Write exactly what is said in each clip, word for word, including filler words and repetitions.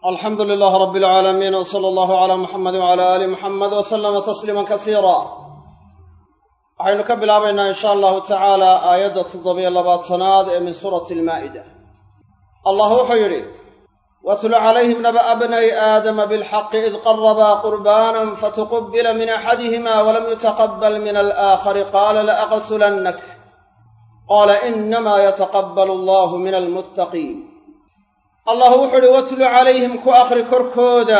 الحمد لله رب العالمين وصلى الله على محمد وعلى آل محمد وسلم تسليما كثيرا. waxaynu ka bilaabaynaa insha allahu tacaala aayadda toddobiyo labaatanaad ee min suurati almaa'ida. allah wuxuu yidhi watlu calayhim naba'a bnay aadama bilxaqi id qarabaa qurbaanan fatuqubila min axadihima walam yutaqabbal min alaakhari qaala laaqtulannak qaala inamaa yataqabbalu allahu min almuttaqiin. allah wuxuu yidhi watlu calayhim ku akhri korkooda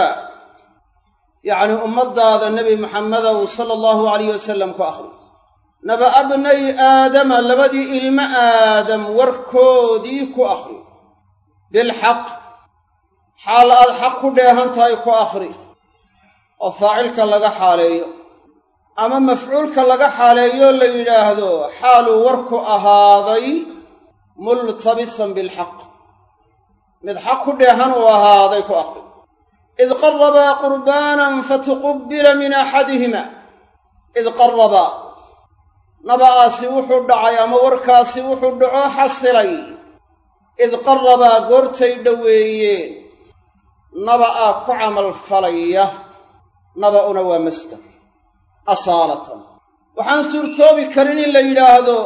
yacni ummaddaada nebi muxammedow sala allahu calayh wasalam ku akhri naba'a bnay aadama labadii ilmo aadam warkoodii ku akhri bilxaq xaal aad xaq ku dheehan tahay ku akhri oo faacilka laga xaaleeyo ama mafcuulka laga xaaleeyo la yidhaahdo xaaluu warku ahaaday multabisan bilxaq mid xaq ku dheehan uu ahaaday ku akhri id qarabaa qurbaanan fatuqubbila min axadihima id qarabaa naba'aasi wuxuu dhacay ama warkaasi wuxuu dhaco xasilay id qarabaa goortay dhoweeyeen naba'aa ku camal falaya naba'una waa masdar asaalatan waxaan suurtoobi karin in la yidhaahdo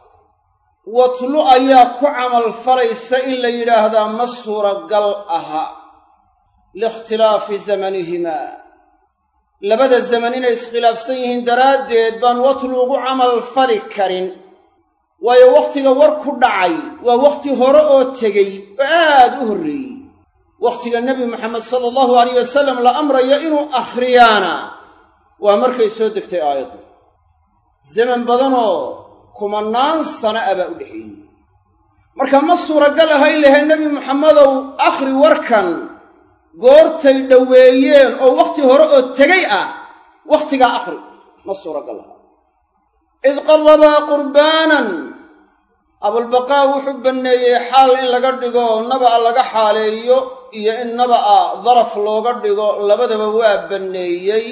watlu ayaa ku camal falaysa in la yidhaahdaa ma suuragal aha liikhtilaafi zamanihimaa labada zaman inay iskhilaafsan yihiin daraaddeed baan watlu ugu camal fali karin waayo wakhtiga war ku dhacay waa wakhti hore oo tegey oo aad u horreeyey wakhtiga nebi moxamed sala allahu alayh wasalam la amrayo inuu akhriyaana waa markay soo degtay aayaddu zaman badanoo kumannaan sana a baa u dhexeeyey marka ma suuragal ahayn lahay nebi moxamedow akhri warkan goortay dhoweeyeen oo wakhti hore oo tegay ah wakhtigaa akhri ma suuragal aha id qarabaa qurbaanan abulbaqaa wuxuu banneeyey xaal in laga dhigo naba'a laga xaaleeyo iyo in naba'a daraf looga dhigo labadaba waa banneeyey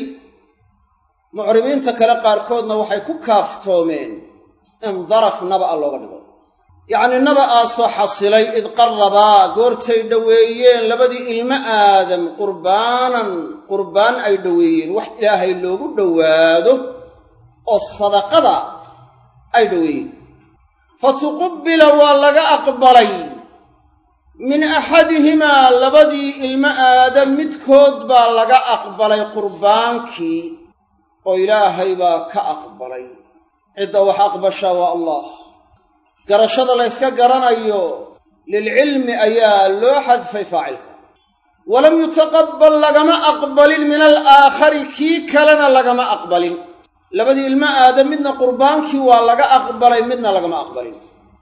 mucribiinta kale qaarkoodna waxay ku kaaftoomeen in daraf naba'a looga dhigo yacnii naba'aasoo xasilay id qarabaa goortay dhoweeyeen labadii ilmo aadam qurbaanan qurbaan ay dhoweeyeen wax ilaahay loogu dhowaado oo sadaqada ay dhoweeyeen fatuqubbila waa laga aqbalay min axadihimaa labadii ilmo aadam midkood baa laga aqbalay qurbaankii oo ilaahay baa ka aqbalay cidda wax aqbashaa waa allah garashada la yska garanayo lilcilmi ayaa loo xadfay faacilka walam yutaqabbal lagama aqbalin min alaakhari kii kalena lagama aqbalin labadii ilmo aadam midna qurbaankii waa laga aqbalay midna lagama aqbalin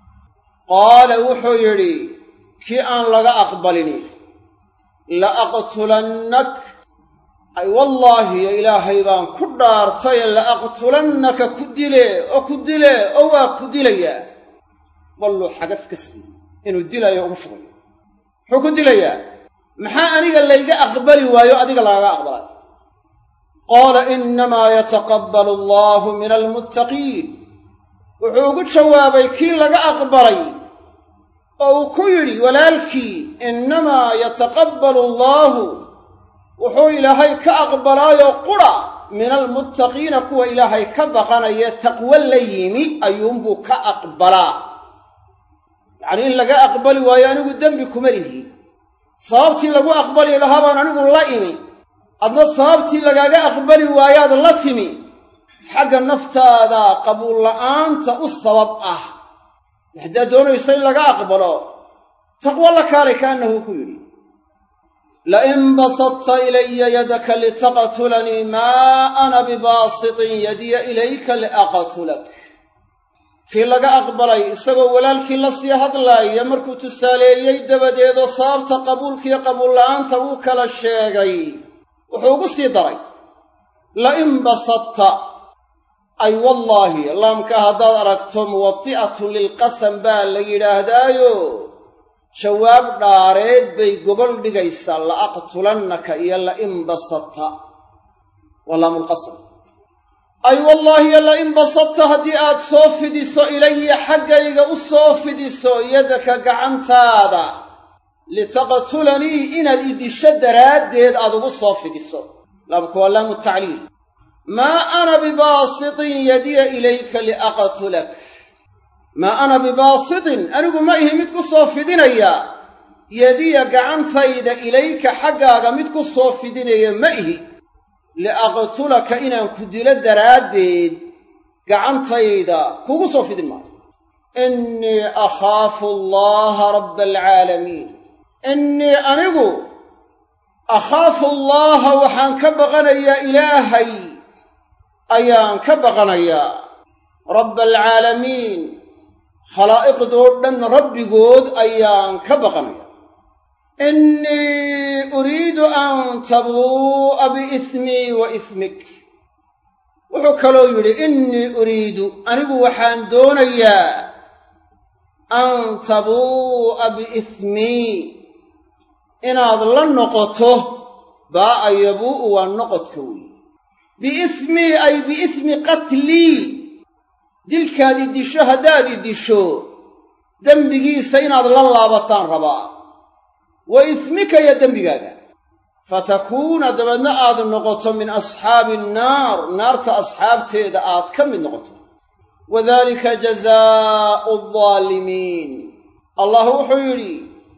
qaala wuxuu yidhi kii aan laga aqbalini la aqtulannak ay wallaahi ilaahay baan ku dhaartaye la aqtulannaka ku dile oo ku dile oo waa ku dilayaa walluu xagaf ka siiyey inuu dilaayo ugu shugayo muxuu ku dilayaa maxaa aniga layga aqbali waayo adiga lagaga aqbalay qaala innamaa yataqabbalu allaahu min almuttaqiin wuxuu ugu jawaabay kii laga aqbalay oo uu ku yidhi walaalkii innamaa yataqabbalu allaahu wuxuu ilaahay ka aqbalaayoo qura min almuttaqiina kuwa ilaahay ka baqanaya taqwo la yimi ayuunbuu ka aqbalaa yacnii in laga aqbali waayo anigu dembi kuma lihi sababtii lagu aqbali lahaa baan anigu la imi adna sababtii lagaaga aqbali waayaad la timi xagga naftaada qabuul la'aanta u sabab ah haddaad doonayso in laga aqbalo taqwo la kaalay kaannahu ku yidhi lain basadta ilaya yadaka litaqtulanii maa ana bibaasitin yadiya ilayka liaqtulak kii laga aqbalay isagoo walaalkii la sii hadlaaya markuu tusaaleeyey dabadeedoo sababta qabuulkiiyo qabuulla'aanta uu kala sheegay wuxuu ugu sii daray lain basadta ay wallaahi laamka haddaad aragto muwati'atun lilqasam baa la yidhaahdaayo jawaab dhaareed bay gogol dhigaysaa la aqtulannaka iyo lain basadta waa laamulqasam ay wallaahi lain basadta haddii aad soo fidiso ilaya xaggayga u soo fidiso yadaka gacantaada litaqtulanii inaad idisho daraaddeed aad ugu soo fidiso laamku waa laamu tacliil maa ana bibaasitin yadiya ilayka liaqtulak maa ana bibaasitin anigu ma ihi mid ku soo fidinaya yadiya gacantayda ilayka xaggaaga mid ku soo fidinaya ma ihi liaqtulaka inaan ku dilo daraaddeed gacantayda kugu soo fidin maayo innii akhaafu allaha rabba alcaalamiin innii anigu akhaafu allaha waxaan ka baqanayaa ilaahay ayaan ka baqanayaa rabba alcaalamiin khalaa'iqdoo dhan rabbigood ayaan ka baqanayaa innii uriidu an tabuu'a biismii wa ismik wuxuu kaloo yidhi innii uriidu anigu waxaan doonayaa an tabuu'a biismii inaad la noqoto baa'a yabuu'u waa noqodka weeye biismii ay biismi qatlii dilkaad idisho haddaad idisho dembigiisa inaad la laabataan rabaa wa ismika iyo dembigaaga fatakuuna dabeedna aad noqoto min asxaabi annaar naarta asxaabteeda aad ka mid noqoto wadaalika jazaa'u aldaalimiin allah wuxuu yidhi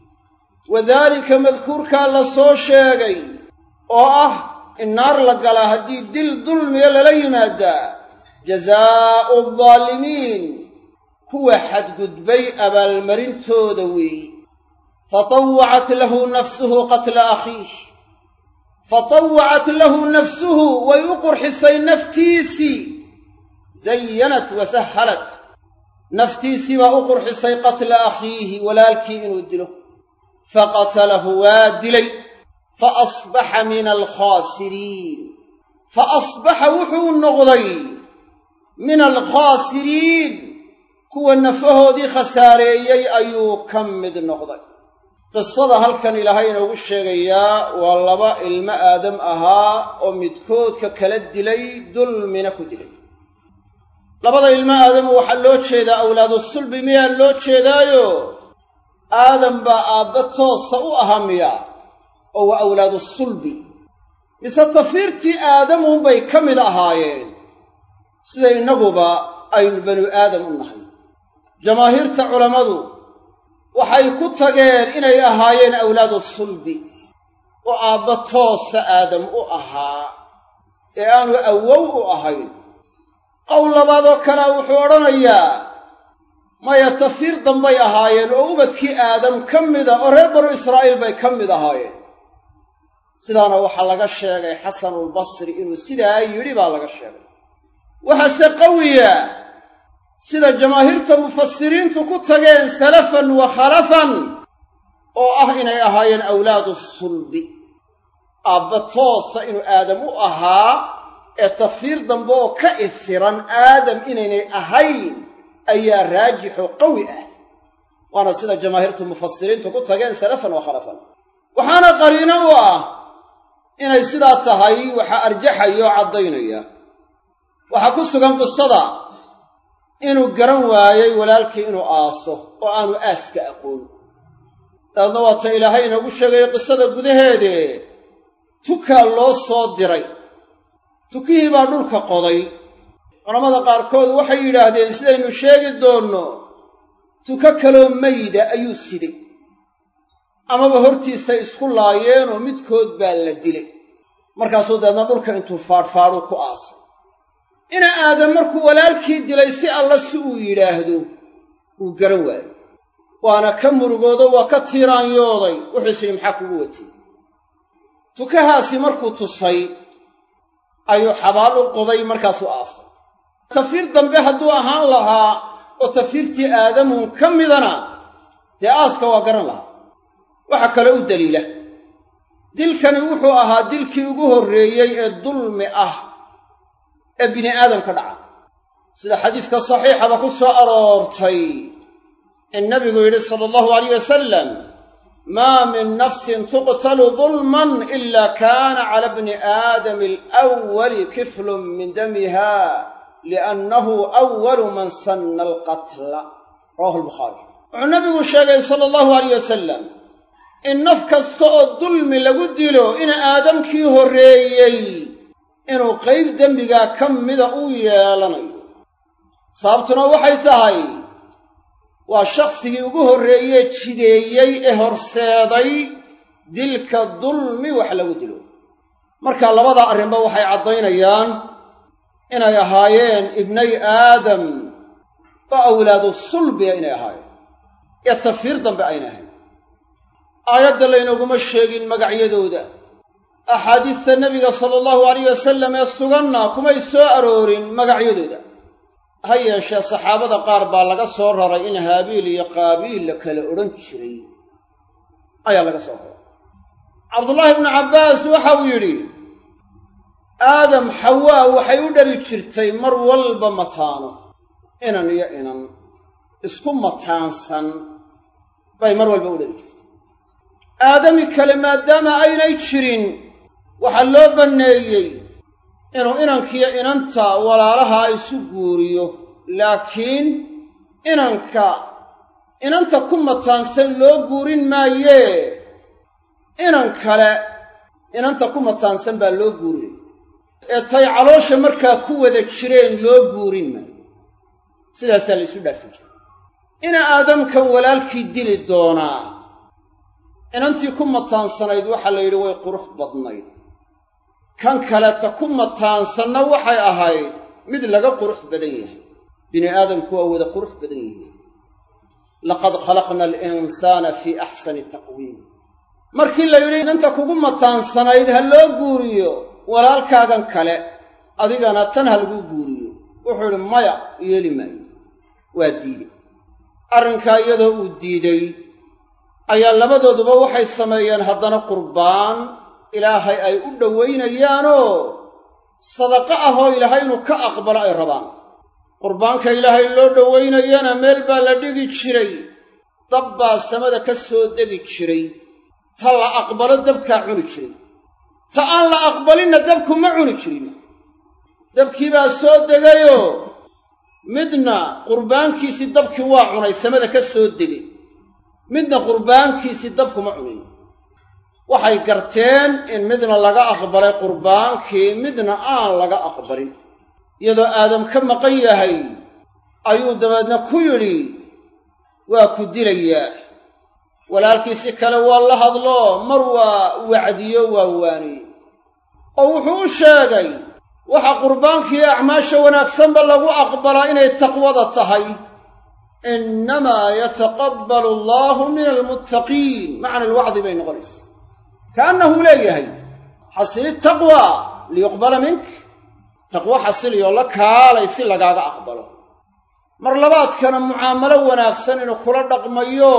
wadaalika madkuurkaa la soo sheegay oo ah in naar la galaa haddii dil dulmiya lala yimaadaa jazaa'u aldaalimiin kuwa xadgudbay abaalmarintooda weeyi fatawacat lahu nafsuhu qatla akhiih fatawacat lahu nafsuhu way u qurxisay naftiisii zayanat wasahalat naftiisii baa u qurxisay qatla akhiihi walaalkii inuu dilo faqatalahu waa dilay faasbaxa min alkhaasiriin faasbaxa wuxuu noqday min alkhaasiriin kuwa nafahoodii khasaareeyey ayuu ka mid noqday qisada halkan ilaahay inoogu sheegayaa waa laba ilmo aadam ahaa oo midkoodka kala dilay dulmina ku dilay labada ilmo aadamu waxaa loo jeedaa awlaadu sulbi miyaa loo jeedaayo aadam baa aabba toosa u ahaa miyaa oo waa awlaadu sulbi mise tafiirtii aadamuunbay ka mid ahaayeen sida innaguba aynu banu aadam u nahay jamaahiirta culammadu waxay ku tageen inay ahaayeen awlaadu sulbi oo aabba toosa aadam u ahaa ee aanu awow u ahayn qowl labaadoo kalea wuxuu odhanayaa maya tafiir dambay ahaayeen oo ubadkii aadam ka mida oo reer banu israa'iil bay ka mid ahaayeen sidaana waxaa laga sheegay xasanulbasri inuu sidaa yidhi baa laga sheegay waxaase qawiya sida jamaahiirta mufasiriintu ku tageen salafan wa khalafan oo ah inay ahaayeen awlaadu sulbi aabba toosa inuu aadam u ahaa ee tafiir dambe oo ka isiran aadam inaynay ahayn ayaa raajixo qawi ah waana sida jamaahiirtu mufasiriintu ku tageen salafan wa khalafan waxaana qariino u ah inay sidaa tahay waxaa arjaxaya oo caddaynaya waxaa ku sugan qisada inuu garan waayey walaalkii inuu aaso oo aanu aaska aqoon daadna waata ilaahay inoogu sheegaya qisada gudaheede tukaa loo soo diray tukihii baa dhulka qoday culammada qaarkood waxay yidhaahdeen sidaynu sheegi doonno tuka kaloo mayda ayuu siday amaba hortiisay isku laayeenoo midkood baa la dilay markaasuu daadna dhulka intuu faadhfaadhu ku aasay ina aadam markuu walaalkii dilay si alla si uu yidhaahdo uu garan waayo waana ka murugoodo waa ka tiiraanyooday wuxuu is yidhi maxaa kugu watay tukahaasi markuu tusay ayuu xabaal u qoday markaasuu aasay tafiir dambe hadduu ahaan lahaa oo tafiirtii aadamuun ka midana dee aaska waa garan lahaa waxa kale u daliila dilkani wuxuu ahaa dilkii ugu horreeyey ee dulmi ah ee bini aadam ka dhaca sida xadiiska saxiixaba ku soo aroortay in nabigu yidhi sala allahu alayh wasalam maa min nafsin tuqtalu dulman ila kaana cala bni aadami alawali kiflun min damiha liannahu awalu man sanna alqatla rawahu albukhaari wuxuu nabigu sheegay sala allahu alayh wasalam in naf kasta oo dulmi lagu dilo in aadamkii horreeyey inuu qayb dembigaa ka mida u yeelanayo. sababtuna waxay tahay waa shakhsigii ugu horreeye jideeyey ee horseeday dilka dulmi wax lagu dilo. marka labada arrinba waxay caddaynayaan inay ahaayeen ibnay aadam oo awlaadu sulbiya inay ahaayeen ee tafiir dambe ayna ahayn. aayadda laynaguma sheegin magacyadooda, axaadiista nebiga sala allahu alayh wasalam ee suganna kumay soo aroorin magacyadooda. ha yeeshee saxaabada qaar baa laga soo raray in haabiil iyo qaabiil la kala odhan jiray ayaa laga soo raray. cabdullaahi ibnu cabbaas waxa uu yidhi aadam xawaa waxay u dhali jirtay mar walba mataano, inan iyo inan isku mataansan bay mar walba u dhali jirtay. aadami kale maadaama aynay jirin waxaa loo banneeyey inuu inankiyo inanta walaalaha isu guuriyo, laakiin inanka inanta ku mataansan loo guurin maayee inan kale inanta ku mataansan baa loo guurinaya ee tay caloosha markaa ku wada jireen loo guurin maayo. sidaasaa la isu dhaafi jira. ina aadamkan walaalkii dili doonaa inantii ku mataansanayd waxaa la yidhi way qurux badnayd, kan kaleta ku mataansanna waxay ahayd mid laga qurux badan yahay. bini aadamku waa wada qurux badan yihiin. laqad khalaqna alinsaana fii axsani taqwiim. markii la yidhi inanta kugu mataansanayd ha loo guuriyo walaalkaagan kale, adigana tan ha lagu guuriyo, wuxuu yidhi maya yeeli maayo, waa diiday. arrinkaa iyadoo uu diiday ayaa labadooduba waxay sameeyeen haddana qurbaan ilaahay ay u dhowaynayaanoo sadaqo ahoo ilaahay inuu ka aqbalo ay rabaan. qurbaanka ilaahay loo dhowaynayana meel baa la dhigi jiray, dab baa samada ka soo degi jiray. ta la aqbalo dabkaa cuni jiray, ta aan la aqbalinna dabku ma cuni jirin. dabkii baa soo degayoo midna qurbaankiisii dabkii waa cunay, samada ka soo degay, midna qurbaankiisii dabkuma cunin. waxay garteen in midna laga aqbalay qurbaankii, midna aan laga aqbalin. iyadoo aadam ka maqan yahay ayuu dabeedna ku yidhi waa ku dilayaa. walaalkiisi kale waa la hadlo, mar waa wacdiyo waa waaniyey oo wuxuu u sheegay waxa qurbaankii acmaasha wanaagsanba lagu aqbalaa inay taqwada tahay. innamaa yataqabbalu allaahu min almuttaqiin. macna alwacdi bay noqonaysa kaannahu leeyahay xasili taqwa liyuqbala mink, taqwo xasiliyoo la kaalay si lagaaga aqbalo. mar labaadkana mucaamalo wanaagsan inuu kula dhaqmayo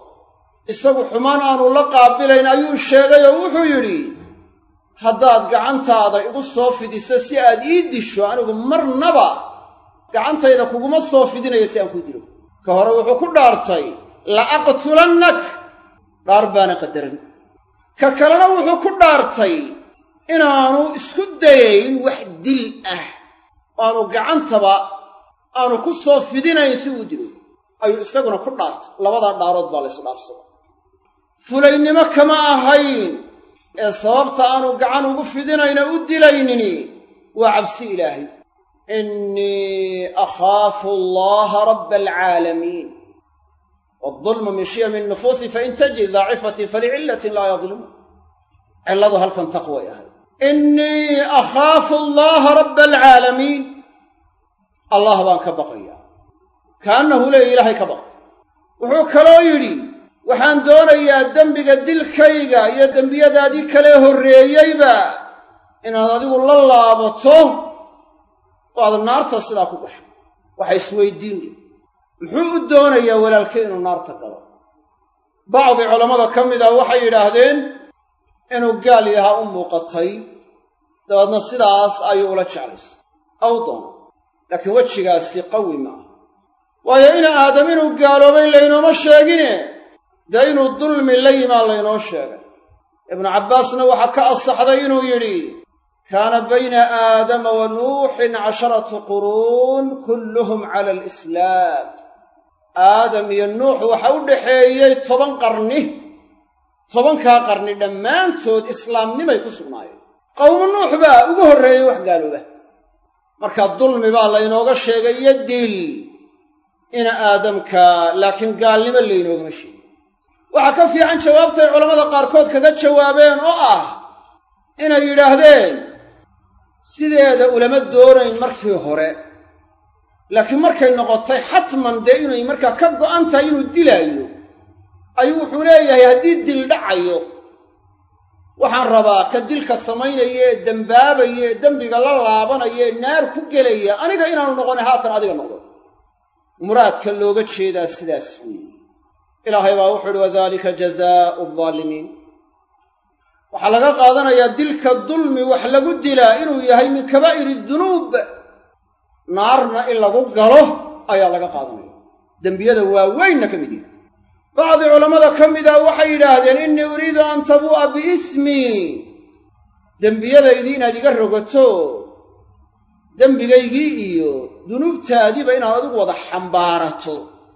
isagu xumaan aanu la qaabilayn ayuu sheegay oo wuxuu yidhi haddaad gacantaada igu soo fidiso si aad ii disho, anigu marnaba gacantayda kuguma soo fidinayo si aan kuu dilo. ka hore wuxuu ku dhaartay la aqtulannak, dhaar baana qadaran. ka kalena wuxuu ku dhaartay inaanu isku dayayn wax dil ah, aanu gacantaba aanu ku soo fidinayn si uu dilo, ayuu isaguna ku dhaartay. labadaa dhaarood baa la isdhaafsada. fulaynimo kama ahayn ee sababta aanu gacan ugu fidinayna u dilaynini waa cabsi ilaahay. innii akhaafu allaha rabba alcaalamiin. waaldulmu min shiyami nnufuusi fain tajid daacifatin falicillatin laa yadlimuun. cilladu halkan taqway ahay. innii akhaafu allaha rabba alcaalamiin. allah baan ka baqayaa, kaannahu leeya ilaahay ka baq. wuxuu kaloo yidhi waxaan doonayaa dembiga dilkayga iyo dembiyadaadii kale horreeyeyba inaad adigu la laabato oo aad naarta sidaa ku gasho. waxa isweydiin leh muxuu u doonayaa walaalkii inuu naarta galo? bacdi culammada ka mid ah waxay yidhaahdeen inuu gaal yahaa u muuqatay, dabeedna sidaas ayuu ula jeclaystay aw doono, laakiin wejigaasi qawi ma aha. waayo ina aadam inuu gaaloobay laynooma sheegine dee inuu dulmi la yimaan laynoo sheegay. ibnu cabbaasna waxaa ka asaxday inuu yidhi kaana bayna aadama wa nuuxin casharatu quruun kulluhum cala alislaam. aadam iyo nuux waxa u dhaxeeyey toban qarni, tobankaa qarni dhammaantood islaamnimay ku sugnaayeen qowmu nuux baa ugu horreeyey wax gaalooba markaa dulmi baa laynooga sheegay iyo dil ina aadamka laakiin gaalnimo laynoogama sheegin waxaa ka fiican jawaabtay culammada qaarkood kaga jawaabeen oo ah inay yidhaahdeen sideeda ulama doonayn markii hore laakiin markay noqotay xatman dee inay markaa ka go'an tahay inuu dilaayo ayuu wuxuu leeyahay haddii dil dhacayo waxaan rabaa ka dilka samaynaya ee dembaabaya ee dembiga la laabanaya ee naar ku gelaya aniga inaanu noqona haatan adiga noqdo muraadka looga jeedaa sidaas weeye ilaahay baa wuxuu uhi wadaalika jazaa'u aldaalimiin waxaa laga qaadanayaa dilka dulmi wax lagu dilaa inuu yahay min kabaa'iri dunuub naarna in lagu galo ayaa laga qaadanaya dembiyada waaweynna ka mid yihi bacdi culammada ka mida waxay yidhaahdeen innii uriidu an tabuu'a biismii dembiyadaydii inaad iga rogato dembigaygii iyo dunuubtaadiiba inaad adigu wada xambaarato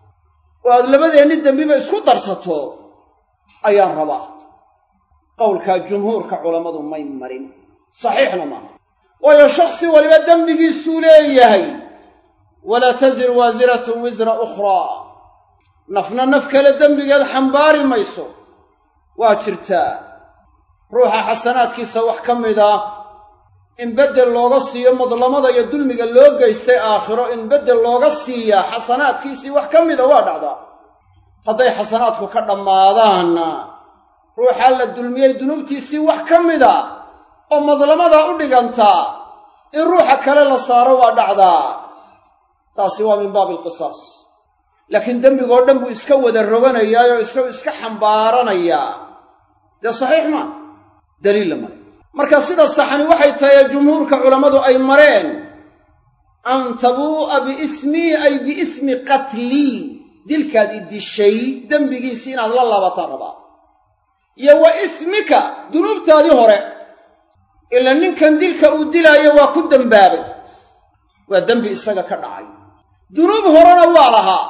oo aad labadeenni dembiba isku darsato ayaan rabaa qowlkaa jumhuurka culammadu may marin saxiixna maaha waayo shakhsi waliba dembigiisuu leeyahay walaa tasiru waasiratun wisra ukhraa nafna naf kale dembigeed xambaari mayso waa jirtaa ruuxa xasanaadkiisa wax ka mida in beddel looga siiyo madlamada iyo dulmiga loo geystay aakhiro in beddel looga siiyaa xasanaadkiisii wax ka mida waa dhacdaa hadday xasanaadku ka dhammaadaanna ruuxaa la dulmiyey dunuubtiisii wax ka mida oo madlamadaa u dhigantaa in ruuxa kale la saaro waa dhacdaa taasi waa min baabi alqisaas laakiin dembigoo dhan buu iska wada roganayaayoo isagu iska xambaaranayaa dee saxiix maa daliilla male marka sida saxani waxay tahay jumhuurka culammadu ay mareen an tabuu'a biismii ay biismi qatlii dilkaad i dishay dembigiisii inaad la laabataan rabaa iyo wa ismika dunuubtaadii hore ila ninkan dilka uu dilaayo waa ku dembaabay waa dembi isaga ka dhacay dunuub horena waa lahaa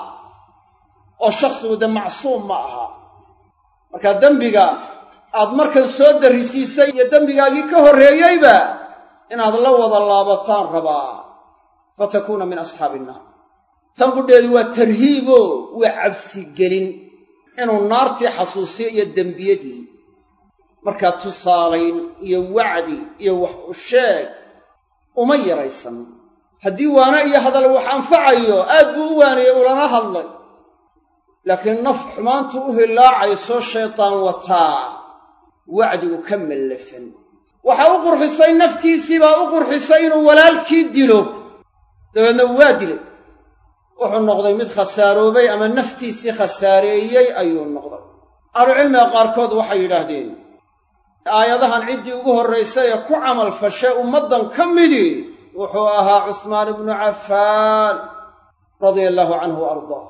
oo shakhsigu dee macsuum ma aha markaa dembiga aad markan soo darrisiisay iyo dembigaagii ka horreeyeyba inaad la wada laabataan rabaa fatakuuna min asxaabi innaar tan qudheedu waa tarhiibo waa cabsigelin inuu naartii xasuusiyo iyo dembiyadii markaa tusaalayn iyo wacdi iyo wax u sheeg uma yaraysan haddii waana iyo hadal wax anfacayo aad buu u waaniyey ulana hadlay laakiin naf xumaantu u hilaacayso shaytaan wataa wacdigu ka mallafan waxa u qurxisay naftiisii baa u qurxisay inuu walaalkii dilo dabeedna waa dilay wuxuu noqday mid khasaaroobay ama naftiisii khasaareeyey ayuu noqday ahlucilmiga qaarkood waxay yidhaahdeen aayadahan ciddii ugu horraysay ee ku camal fashay ummaddan ka midii wuxuu ahaa cusmaan ibnu cafaan radia allaahu canhu wa ardaah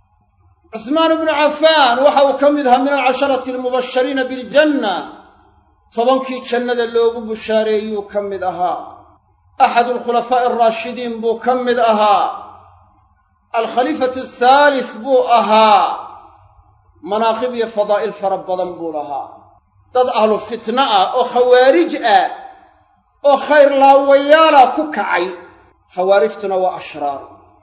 cusmaan ibnu cafaan waxa uu ka mid ahaa min alcasharati almubashariina biljanna tobankii jannada loogu bushaareeyuu ka mid ahaa axadu alkhulafaa'i alraashidiin buu ka mid ahaa alkhaliifatu athaalis buu ahaa manaaqib iyo fadaa'il fara badan buu lahaa dad ahlu fitna ah oo khawaarij ah oo khayr laawayaala ku kacay khawaarijtuna waa ashraar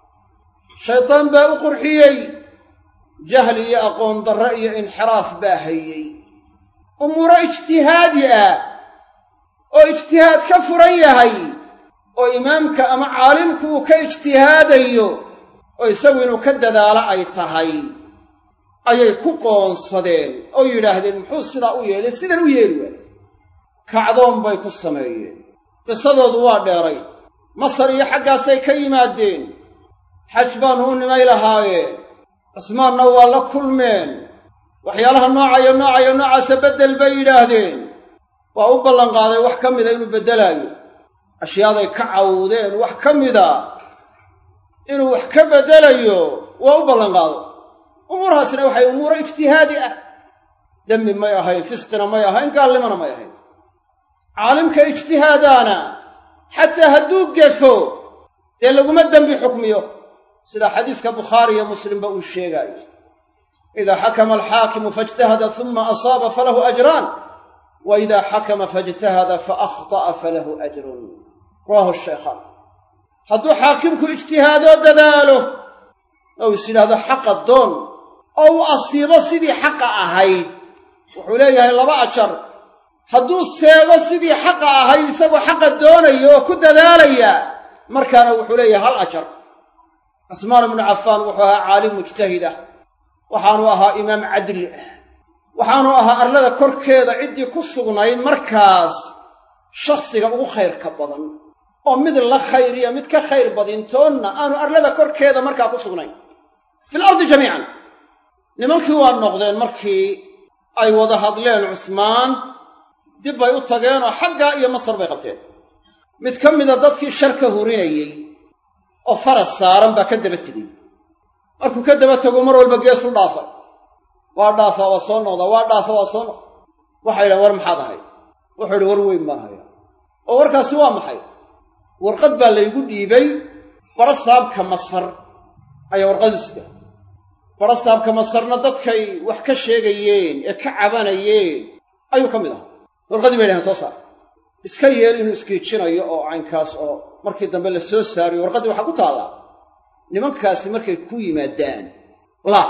shaydaan baa u qurxiyey jahli iyo aqoon darre iyo inxiraaf baa hayey umuuro ijtihaadi ah oo ijtihaad ka furan yahay oo imaamka ama caalimku uu ka ijtihaadayo oo isagu inuu ka dadaalo ay tahay ayay ku qoonsadeen oo yidhaahdeen muxuu sidaa u yeelay sidan u yeeli waaye kacdoon bay ku sameeyeen qisadoodu waa dheeray masar iyo xaggaasay ka yimaadeen xaj baanu u nimay lahaayeen cismaanna waa la kulmeen waxyaalaha noocayo noocayo noocaasa beddel bay yidhaahdeen waa u ballanqaaday wax ka mida inuu beddelaayo ashyaaday ka cawdeen wax ka mida inuu wax ka beddelayo waa u ballanqaaday umuurahaasna waxay umuuro ijtihaadi ah dembi may ahayn fisqina may ahayn gaalnimona may ahayn caalimka ijtihaadaana xataa hadduu gefo dee laguma dembi xukmiyo sida xadiiska bukhaari iyo muslimba uu sheegaayo idaa xakama alxaakimu faijtahada uma asaaba falahu ajraan wa idaa xakama faijtahada faahطa'a falahu ajrun rawaahu shaykhaan hadduu xaakimku ijtihaadoo dadaalo ou is yidhaahdo xaqa doon oo uu asiibo sidii xaqa ahayd wuxuu leeyahay laba ajar hadduu seego sidii xaqa ahayd isagoo xaqa doonaya oo ku dadaalaya markaana wuxuu leeyahay hal ajar cusmaan ibnu cafaan wuxuu ahaa caalim mujtahid ah waxaanu ahaa imaam cadli ah waxaanu ahaa arlada korkeeda ciddii ku sugnayd markaas shakhsiga ugu khayrka badan oo mid la khayriya mid ka khayr badintoonna aanu arlada korkeeda markaa ku sugnayn fil ardi jamiican nimankii waa noqdeen markii ay wada hadleen cusmaan dib bay u tageenoo xaggaa iyo masar bay qabteen mid ka mida dadkii sharka hurinayey oo faras saaran baa ka daba tegey markuu ka daba tego mar walba geesu dhaafay waa dhaafaa waa soo noqdaa waa dhaafa waa soo noqda waxay yidhahan war maxaad ahay wuxuu idhi war weyn baan hayaa oo warkaasi waa maxay warqad baa laygu dhiibay bara saabka masar ayaa warqadu sidaa bara saabka masarna dadkay wax ka sheegayeen ee ka cabanayeen ayuu ka mid ahaa warqadii bay yidhahaan soo saar iska yeel inuu iskiijinayo oo caynkaas oo markii dambe la soo saariyo warqaddii waxaa ku taallaa nimankaasi markay ku yimaadaan laa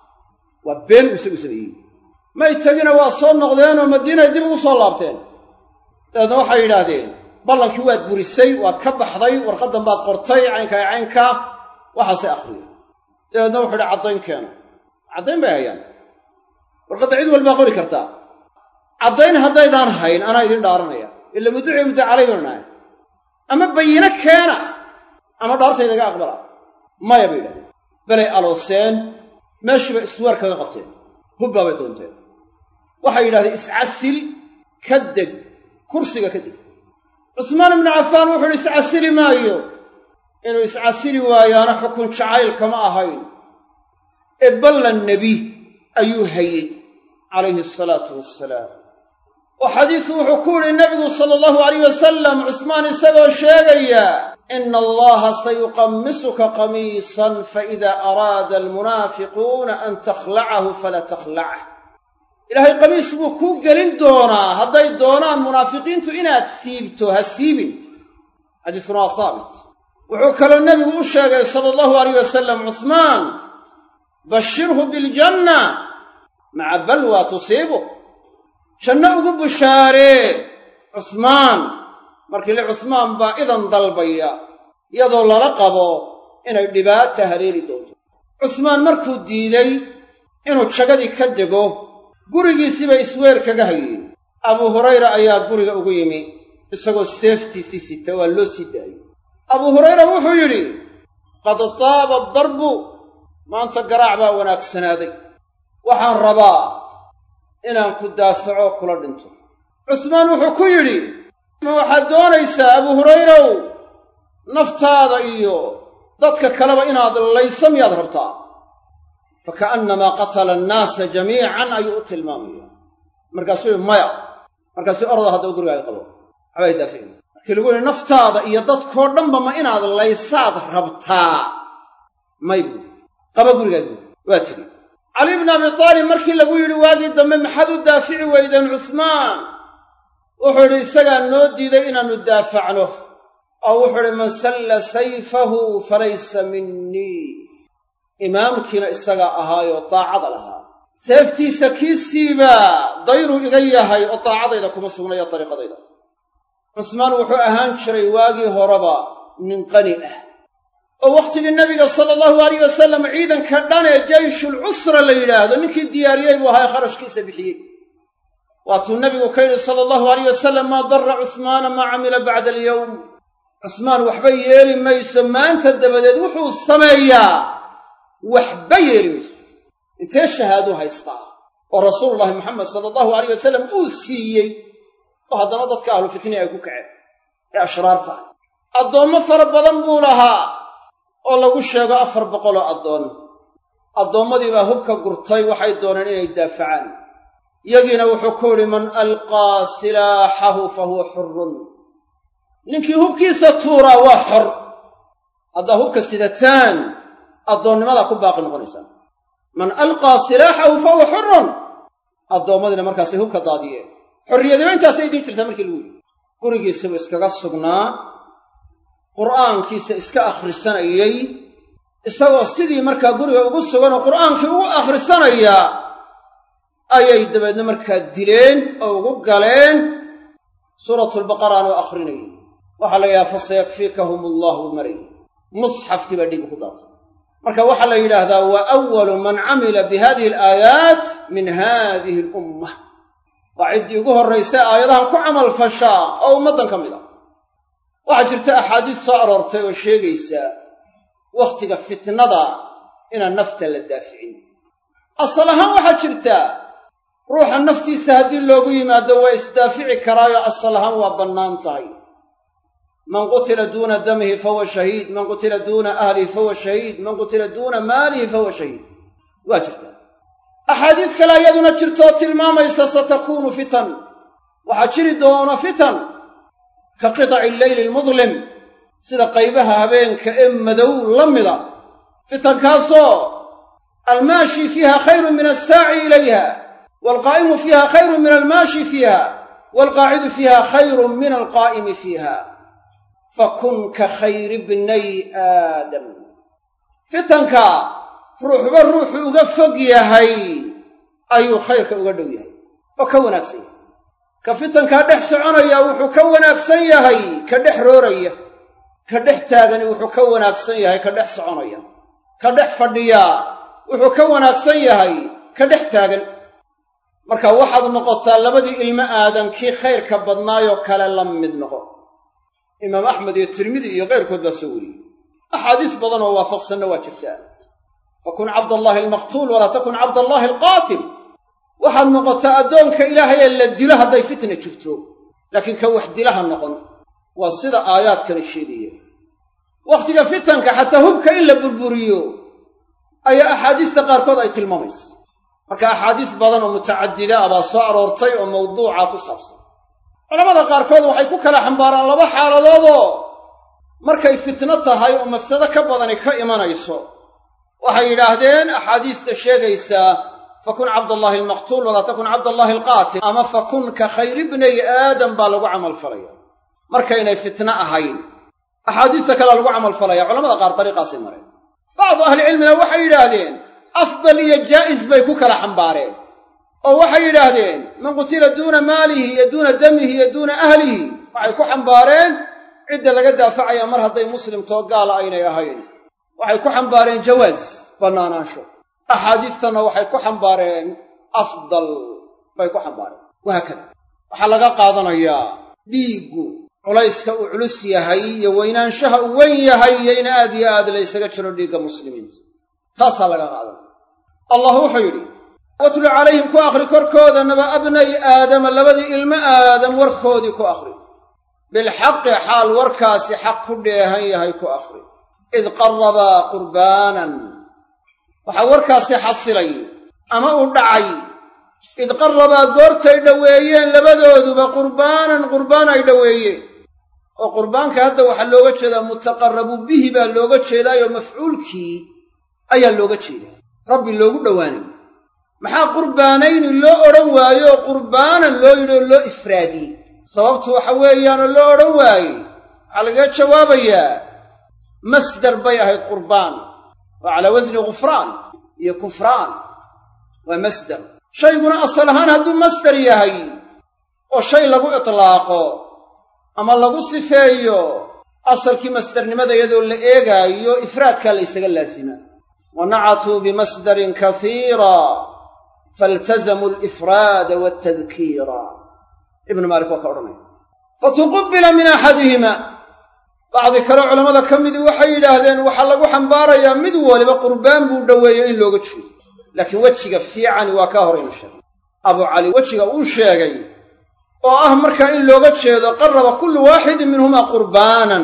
waa been uu isagu sameeyey may tegina waa soo noqdeenoo madiinay dib ugu soo laabteen dabeedna waxay yidhaahdeen ballankii waad burisay waad ka baxday warqaddan baad qortay caynkaa ee caynkaa waxaasay akhriyeen dabeedna wuxuu idhi caddayn keena caddayn bay hayaan warqadda cid walbaa qori kartaa caddayn haddaydaan hayn anaa idin dhaaranaya ila mudduci mudda calay baynu nahay ama bayino keena ama dhaartaydaga aqbala maya bay yidhahdeen belay alooseen meeshiiba isweer kaga qabteen hubbaa bay doonteen waxay yidhahdeen iscasil ka deg kursiga ka deg cusmaan ibnu cafaan wuxuu idhi iscasili maayo inuu iscasili waayaana xukun jacayl kama ahayn ee ballan nebi ayuu hayey calayhi asalaatu wassalaam oo xadiisu wuxuu ku yidhi nebigu sala allahu alayh wasalam cusmaan isagoo sheegaya ina allaha sayuqammisuka qamiisan faida araada almunaafiquuna an takhlacahu fala takhlacah ilaahay qamiis buu kuu gelin doonaa hadday doonaan munaafiqiintu inaad siibto ha siibin xadiiskuna waa saabit wuxuu kaloo nebigu u sheegay sala allahu alayh wasalam cusmaan bashirhu biljanna maca balwa tusiibuh janno ugu bushaaree cusmaan markii le cusmaan baa idan dalbaya iyadoo lala qabo inay dhibaata haleeli doonto cusmaan markuu diiday inuu jagadii ka dego gurigiisiibay isweer kaga hayeen abuu hurayra ayaa guriga ugu yimi isagoo seeftiisii sita waa loo sii daayey abuu hurayra wuxuu yidhi qad taaba darbu maanta garaac baa wanaagsanaaday waxaan rabaa inaan ku daafaco kula dhinto cusmaan wuxuu ku yidhi ma waxaad doonaysaa abuu hurayrow naftaada iyo dadka kaleba inaad layso miyaad rabtaa fa ka'annamaa qatala annaasa jamiican ayuu u tilmaamaya markaasuu yidhi maya markaasuu orda haddaba gurigaaga qabo waxbay daaficin markii lagu yidhi naftaada iyo dadkoo dhanba ma inaad laysaad rabtaa may buuri qaba gurigaaga waa tegi cali bni abi taalib markii lagu yidhi waagii dambe maxaad u daafici weydeen cusmaan wuxuu yidhi isagaa noo diiday inaannu daafacno oo wuxuu idhi man salla sayfahu falaysa minnii imaamkiina isagaa ahaayoo daacada lahaa seeftiisa kiisiibaa dayruu iga yahay oo daacadayda kuma sugnaya dariiqadayda cusmaan wuxuu ahaan jiray waagii horeba nin qani ah oo wakhtigii nebiga sala allahu alayh wasalam ciidanka dhan ee jayshulcusra la yidhaahdo ninkii diyaariyey buu ahaa ee kharashkiisa bixiyey waatuu nebigu ka yidhi sala allahu alayh wasalam maa darra cusmaana maa camila bacda alyowm cusmaan waxba yeeli mayso maanta dabadeed wuxuu sameeyaa waxba yeeli mayso intee shahaaduu haystaa oo rasuulullahi moxamed sala allahu alayh wasalam uu siiyey oo haddana dadka ahlu fitnihi ay ku kaceen ee ashraarta ah addoommo fara badan buu lahaa oo lagu sheego afar boqoloo addoon addoommadii baa hubka gurtay waxay dooneen inay daafacaan yagiina wuxuu ku yidhi man alqaa silaaxahu fa huwa xurrun ninkii hubkiisa tuuraa waa xor haddaa hubka sidataan addoonnimadaa ku baaqi noqonaysaan man alqaa silaaxahu fahuwa xurun addoommadina markaasay hubka daadiyeen xorriyadiba intaasay idiin jirtaa markii lagu yidhi gurigiisaba iskaga sugnaa qur'aankiisa iska akhrisanayey isagoo sidii markaa guriga ugu sugan oo qur'aankii ugu akhrisanaya ayay dabeedna markaa dileen oo ugu galeen suuratulbaqaraan oo akhrinayay waxaa la yidhaha fasayakfiikahum allahu maray musxafkii baa dhiigu ku daatay marka waxaa la yidhaahdaa wa awalu man camila bi hadihi alaayaat min hadihi alummah waa ciddii ugu horraysay aayadahan ku camal fashaa oo ummaddan ka mid a waxaa jirta axaadiis soo aroortay oo sheegaysa wakhtiga fitnada inaan nafta la daaficin asal ahaan waxaa jirta ruuxa naftiisa haddii loogu yimaado waa isdaafici karaayo asal ahaan waa bannaan tahay man qutila duuna damihi fahuwa shahiid man qutila duuna ahlihi fahuwa shahiid man qutila duuna maalihi fahuwa shahiid waa jirtaa axaadiis kale iyaduna jirtoo tilmaamaysa satakuunu fitan waxaa jiri doona fitan ka qidaci alleyli almudlim sida qaybaha habeenka ee madow la mida fitankaasoo almaashi fiiha khayrun min assaaci ilayha waalqaa'imu fiiha khayrun min almaashi fiiha waalqaacidu fiiha khayrun min alqaa'imi fiiha fakun ka khayri bnay aadam fitanka ruuxba ruuxu uga fog yahay ayuu khayrka uga dhow yahay oo ka wanaagsan yahay ka fitankaa dhex soconaya wuxuu ka wanaagsan yahay ka dhex rooraya ka dhex taagani wuxuu ka wanaagsan yahay ka dhex soconaya ka dhex fadhiya wuxuu ka wanaagsan yahay ka dhex taagan marka waxaad noqotaa labadii ilmo aadan kii khayrka badnaayoo kale la mid noqo imaam axmed iyo tirmidi iyo keyrkood baa soo wariyey axaadiis badan oo waafaqsanna waa jirtaa fakun cabdallaahi almaqtuul walaa takun cabdallaahi alqaatil waxaad noqotaa addoonka ilaahay ee la dilo hadday fitna jirto laakiin ka wax dilaha noqon waa sida aayaadkani sheegaya wakhtiga fitanka xataa hubka in la burburiyo ayaa axaadiista qaarkood ay tilmaamaysa marka axaadiis badan oo mutacadida ah baa soo aroortay oo mawduuca ku saabsan culamada qaarkood waxay ku kala xambaaraan laba xaaladoodoo markay fitno tahay oo mafsado ka badani ka imanayso waxay yidhaahdeen axaadiista sheegaysaa fakun cabdallaahi almaqtuul walaa takun cabdallaahi alqaatil ama fakun ka khayri bnay aadam baa lagu camalfalaya markaynay fitno ahayn axaadiista kalea lagu camalfalaya culamada qaar dariiqaasay mareen bacdu ahlicilmina waxay yidhaahdeen afdal iyo jaa'is bay ku kala xambaareen oo waxay yidhaahdeen man qutila duuna maalihi iyo duuna damihi iyo duuna ahlihi waxay ku xambaareen cidda laga daafacaya mar hadday muslimtoo gaala aynay ahayn waxay ku xambaareen jawaas bannaanaansho axaadiistanna waxay ku xambaareen afdal bay ku xambaareen wahaakada waxaa laga qaadanayaa dhiiggu culayska uu culus yahay iyo weynaanshaha uu weyn yahay iyo in aad iyo aad la ysaga jiro dhiigga muslimiinta taasaa laga qaadanaya allah wuxuu yidhi watlu calayhim ku akhri korkooda naba abnay aadama labadii ilmo aadam warkoodii ku akhri bilxaqi xaal warkaasi xaq ku dheehan yahay ku akhri id qarrabaa qurbaanan waxaa warkaasi xasilay ama uu dhacay id qarrabaa goortay dhoweeyeen labadooduba qurbaanan qurbaan ay dhoweeyeen oo qurbaanka hadda waxaa looga jeedaa mutaqarrabu bihi baa looga jeedaayoo mafcuulkii ayaa looga jeedaa rabbi loogu dhowaanay maxaa qurbaanayni loo odhan waayo oo qurbaanan loo yidhi oo loo ifraadiyey sababtu waxa weeyaanoo loo odhan waaye waxaa lagaga jawaabayaa masdar bay ahayd qurbaan waa calaa wasni gufraan iyo kufraan waa masdar shayguna asal ahaan hadduu masdar yahay oo shay lagu itlaaqo ama lagu sifeeyo asalkii masdarnimada iyadoo la eegaayo ifraadkaa la ysaga laasimaa wa nacatuu bimasdarin kafiira faltazamuu alifraada waaltadkiira ibnu maalik waa ka odhanaya fatuqubila min axadihima bacdi kale culammada ka midii waxay yidhaahdeen waxaa lagu xambaarayaa mid waliba qurbaan buu dhoweeyo in looga jeedo laakiin wejiga fiicani waa kaa horaynu sheegay abu cali wejiga uu sheegay oo ah markaa in looga jeedo qarraba kullu waaxidin minhumaa qurbaanan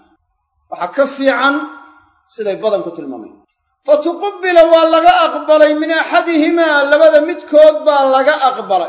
waxaa ka fiican siday badan ku tilmaamayn fatuqubila waa laga aqbalay min axadihimaa labada midkood baa laga aqbalay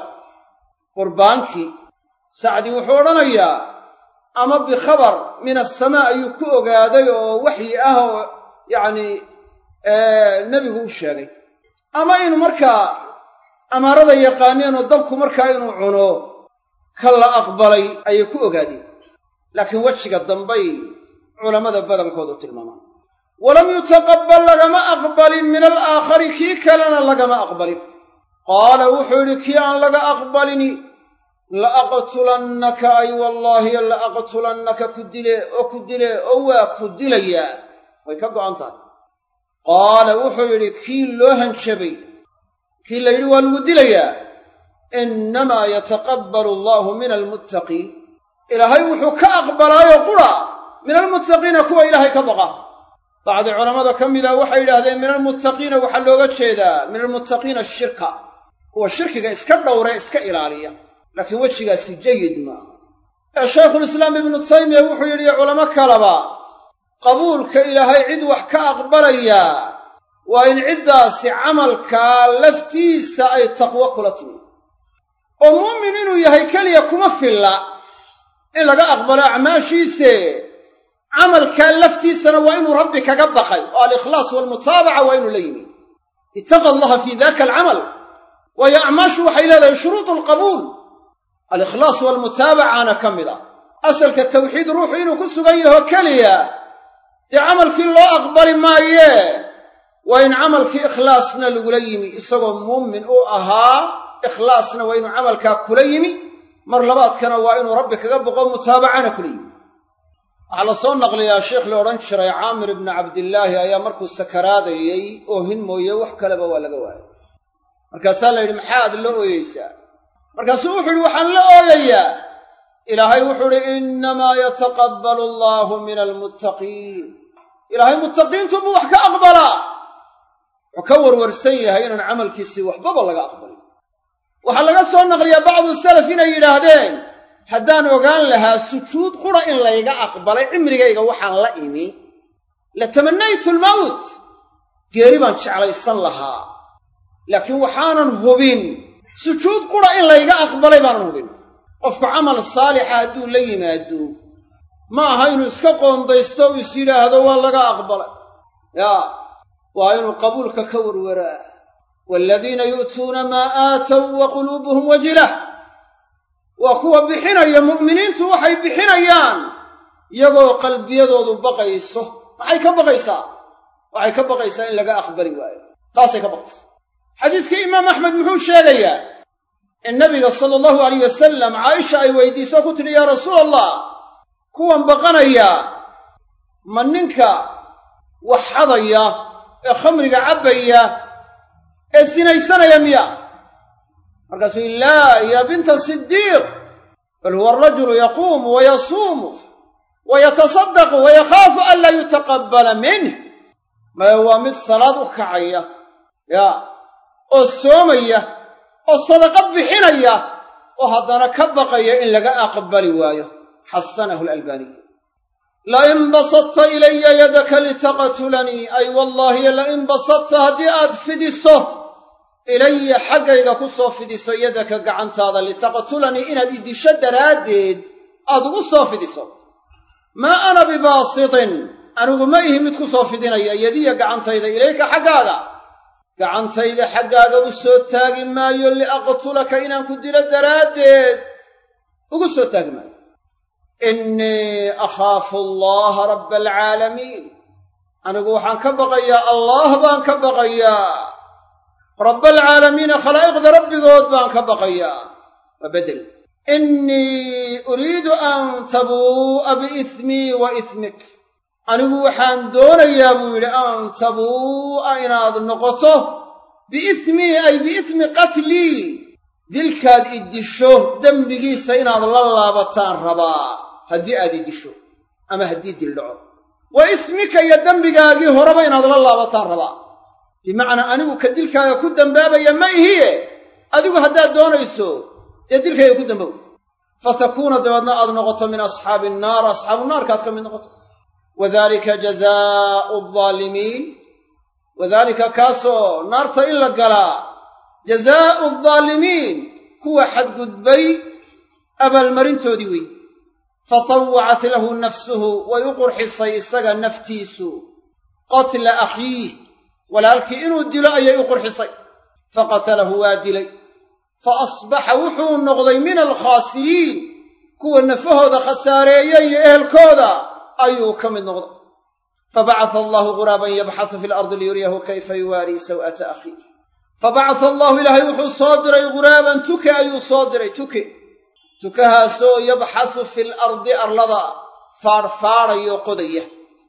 qurbaankii sacdi wuxuu odhanayaa ama bikhabar min asamaa ayuu ku ogaaday oo waxyi ah oo yacnii nebigu u sheegay ama inuu markaa amaarada yaqaaneen oo dabku markaa inuu cuno ka la aqbalay ayay ku ogaadeen laakiin wejiga dambay culammada badankoodu tilmaamaan walam yutaqabbal lagama aqbalin min alaakhari kii kalena lagama aqbalin qaala wuxuu yidhi kii aan laga aqbalini la aqtulannaka ay wallaahi la aqtulannaka ku dile oo ku dile oo waa ku dilayaa way ka go'an tahay qaala wuxuu yidhi kii loo hanjabay kii la yidhi waa lagu dilayaa innamaa yataqabbalu allaahu min almuttaqiin ilaahay wuxuu ka aqbalaayo qura min almuttaqiina kuwa ilaahay ka baqa bacdi culammada ka mida waxay yidhaahdeen min almuttaqiina waxaa looga jeedaa min almuttaqiina shirka kuwa shirkiga iska dhowre iska ilaaliya laakiin wejigaasi jayid maaha ee shaykhulislaam ibnu taymiya wuxuu yidhi culamo kaleba qabuulka ilaahay cid wax ka aqbalayaa waa in ciddaasi camalkaa laftiisa ay taqwo kula timi oo mu'min inuu yahay keliya kuma filla in laga aqbalo acmaashiise camalkaa laftiisana waa inuu rabbi kaga baqay oo alikhlaas waalmutaabaca waa inuu la yimi ittaqa allaha fii daaka alcamal waayo acmaashu waxay leedahay shuruudu alqabuul alikhlaas waalmutaabacana ka mid ah asalka tawxiid ruuxu inuu ku sugan yaho keliya dee camalkii loo aqbali maayee waa in camalkii ikhlaasna lagula yimi isagoo muumin u ahaa ikhlaasna waa inuu camalkaa kula yimi mar labaadkana waa inuu rabbi kaga boqo mutaabacana kula yimi waxaa la soo naqliyaa sheikh la odhan jiray caamir ibni cabdillaahi ayaa markuu sakaraadayey oohin mooye wax kaleba waa laga waayay markaasaa la yidhi maxaad la ooyeysaa markaasuu wuxuu yidhi waxaan la ooyayaa ilaahay wuxuu idhi innamaa yataqabbalu allaahu min almuttaqiin ilaahay muttaqiintu buu wax ka aqbalaa wuxuu ka warwarsan yahay inaan camalkiisii waxbaba laga aqbalin waxaa laga soo naqliyaa bacdu salaf inay yidhaahdeen haddaan ogaan lahaa sujuud qura in layga aqbalay cimrigayga waxaan la imi la tamannaytu almawt geeri baan jeclaysan lahaa laakiin waxaanan hubin sujuud qura in layga aqbalay baanan hubin qofku camal saalixa hadduu la yimaado ma aha inuu iska qoondaysto u is yidhaahdo waa laga aqbalay yaa waa inuu qabuulka ka warwaraa waaladiina yu'tuuna maa aatow wa quluubuhum wajilah waa kuwa bixinaya mu'miniintu waxay bixinayaan iyagoo qalbiyadoodu baqayso maxay ka baqaysaa waxay ka baqaysaa in laga aqbali waayo taasay ka baqaysaa xadiiskii imaam axmed muxuu sheegayaa in nabiga sala allahu alayh wasalam caaisha ay weydiiso ku tidhi yaa rasuul allah kuwan baqanaya ma ninka wax xadaya ee khamriga cabbaya ee sinaysanaya miya markaasuu yidhi laa ya binta sidiiq bal huwa arajulu yaquumu wa yasuumu wa yatasaddaqu wa yakhaafu an laa yutaqabbala minh maya waa mid salaad u kacaya yaa oo soomaya oo sadaqad bixinaya oo haddana ka baqaya in laga aqbali waayo xasanahu alalbaaniy lain basadta ilaya yadaka litaqtulanii ay wallaahi lain basadta haddii aad fidiso ilaya xaggayga ku soo fidiso yadaka gacantaada litaqtulanii inaad idisho daraaddeed aad ugu soo fidiso maa ana bibaasitin anigu ma ihi mid ku soo fidinaya yadiya gacantayda ilayka xaggaaga gacantayda xaggaaga u soo taagi maayo liaqtulaka inaan ku dilo daraaddeed ugu soo taagi maayo innii akhaafu allaha rabba alcaalamiin anigu waxaan ka baqayaa allaah baan ka baqayaa rabba alcaalamiina khalaa'iqda rabbigood baan ka baqayaa waa bedel innii uriidu an tabuu'a biismii wa ismik anigu waxaan doonayaa buu yidhi an tabuu'a inaad noqoto biismii ay biismi qatlii dilkaad i disho dembigiisa inaad la laabataan rabaa haddii aad i disho ama haddii dil dhaco wa ismika iyo dembigaagii horeba inaad la laabataan rabaa bimacnaa anigu ka dilkaaga ku dambaabaya ma ihiye adigu haddaad doonayso dee dilkayga ku dambow fatakuuna dabeedna aad noqoto min asxaabi annaar asxaabu naarkaad ka mid noqoto wadaalika jazaa'u aldaalimiin wadaalika kaasoo naarta in la galaa jazaa'u aldaalimiin kuwa xadgudbay abaalmarintoodii wey fatawacat lahu nafsuhu way u qurxisay isaga naftiisu qatla akhiih walaalkii inuu dilo ayay u qurxisay faqatalahu waa dilay fa asbaxa wuxuu noqday min alkhaasiriin kuwa nafahooda khasaareeyey iyo ehelkooda ayuu ka mid noqday fabacatha allahu ghuraaban yabxathu fi lardi liyuriyahu kayfa yuwaarii saw'ata akhiih fabacatha allahu ilaahay wuxuu soo diray ghuraaban tuke ayuu soo diray tuke tukahaasoo yabxathu fi lardi arlada faadhfaadhayo qodaya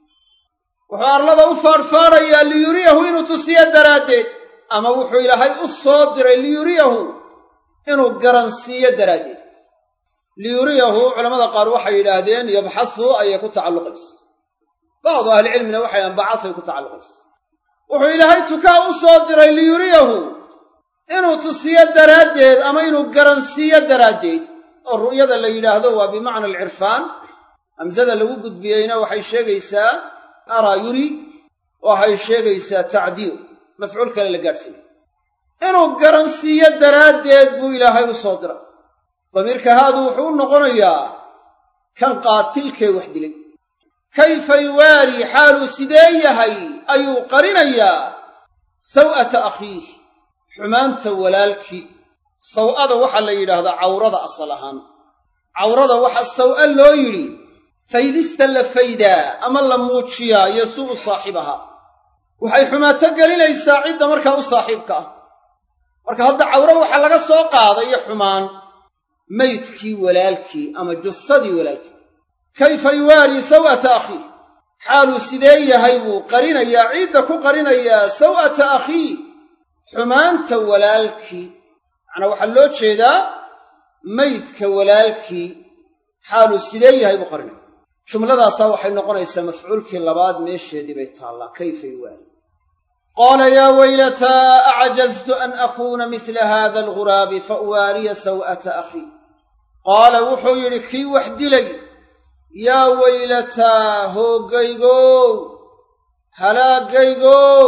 wuxuu arlada u faadhfaadhayaa liyuriyahu inuu tusiyo daraaddeed ama wuxuu ilaahay u soo diray liyuriyahu inuu garansiiyo daraaddeed liyuriyahu culammada qaar waxay yidhaahdeen yabxathu ayay ku tacalluqaysa bacdu ahlicilmina waxay dhahaan bacasay ku tacalluqaysa wuxuu ilaahay tukaa u soo diray liyuriyahu inuu tusiyo daraaddeed ama inuu garansiiyo daraaddeed oo ru'yada la yidhaahdo waa bimacna alcirfaan hamsada lagu gudbiyeyna waxay sheegaysaa araa yuri waxay sheegaysaa tacdiir mafcuul kale la gaadhsiiya inuu garansiiyo daraaddeed buu ilaahay u soo diray damiirka haadu wuxuu u noqonayaa kan qaatilkee wax dilay kayfa yuwaarii xaaluu sidee yahay ayuu qarinayaa saw'ata akhiih xumaanta walaalkii saw'ada waxaa la yidhaahdaa cawrada asal ahaan cawrada waxaa saw'a loo yidhi faydista la faydaa ama la muujiyaa yasuu'u saaxibaha waxay xumaato gelinaysaa cidda markaa u saaxiibka ah marka hadda cawro waxaa laga soo qaadayo xumaan maydkii walaalkii ama jussadii walaalkii kayfa yuwaarii saw'ata akhiih xaaluu sidee yahay buu qarinayaa ciidda ku qarinayaa saw'ata akhiih xumaanta walaalkii macnaa waxaa loo jeedaa maydka walaalkii xaaluu sidee yahay buu qarinaya jumladaasaa waxay noqonaysaa mafcuulkii labaad meesheedii bay taallaa kayfa yuwaarii qaala yaa waylataa acjaztu an akuuna midla haada alghuraabi fa uwaariya saw'ata akhii qaala wuxuu yidhi kii wax dilay yaa waylataa hooggaygow halaagaygow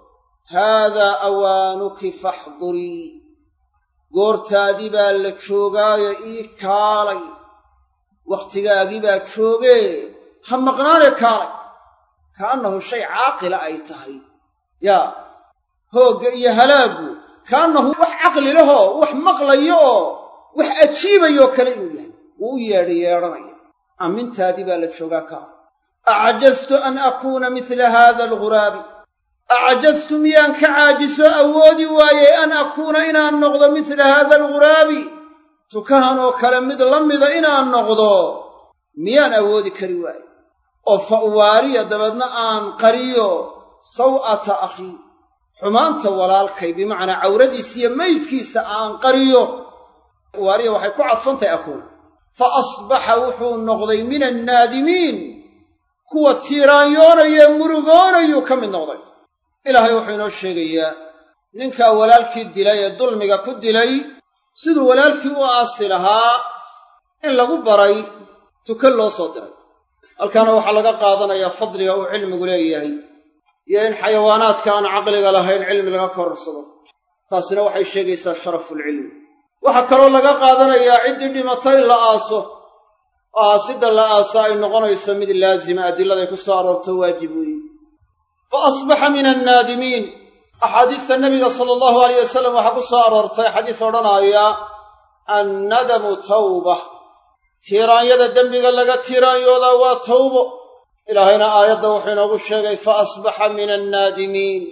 haadaa awaanuki faxdurii goortaadii baa la joogaayo ii kaalay wakhtigaagii baa joogee ha maqnaane kaalay kaannahu shay caaqila ay tahay yaa hoogga iyo halaaggu kaannahu wax caqli lahoo wax maqlayo oo wax ajiibayoo kale inuu yahay wuu u yeedha yeedhanaya ammintaadii baa la joogaa kaalay acjaztu an akuuna midla haada alghuraabi acjaztu miyaan ka caajiso awoodi waayey an akuuna inaan noqdo midla haada alghuraabi tukahan oo kale mid la mida inaan noqdo miyaan awoodi kari waaye oo fa uwaariya dabeedna aan qariyo saw'ata akhii xumaanta walaalkay bimacnaa cawradiisiiyo maydkiisa aan qariyo uwaariya waxay ku cadfantahay akuuna fa asbaxa wuxuu noqday min annaadimiin kuwa tiiraanyoonayee murugoonayuu ka mid noqday ilaahay wuxuu inoo sheegayaa ninkaa walaalkii dilay ee dulmiga ku dilay siduu walaalkii u aasi lahaa in lagu baray tuka loo soo diray halkaana waxaa laga qaadanayaa fadliga uu cilmigu leeyahay iyo in xayawaanaadka aan caqliga lahayn cilmi laga kororsado taasina waxay sheegaysaa sharafulcilmi waxaa kaloo laga qaadanayaa ciddii dhimata in la aaso oo aasidda la aasa ay noqonayso mid laasima adilladay ku soo aroorto waajib weeye fa asbaxa min annaadimiin axaadiista nebiga sala allahu alayh wasalam waxaa ku soo aroortay xadiis odhanaaya annadamu tawba tiiraanyada dembiga laga tiiraanyoodaa waa tawbo ilaahayna aayadda wuxuu inoogu sheegay fa asbaxa min annaadimiin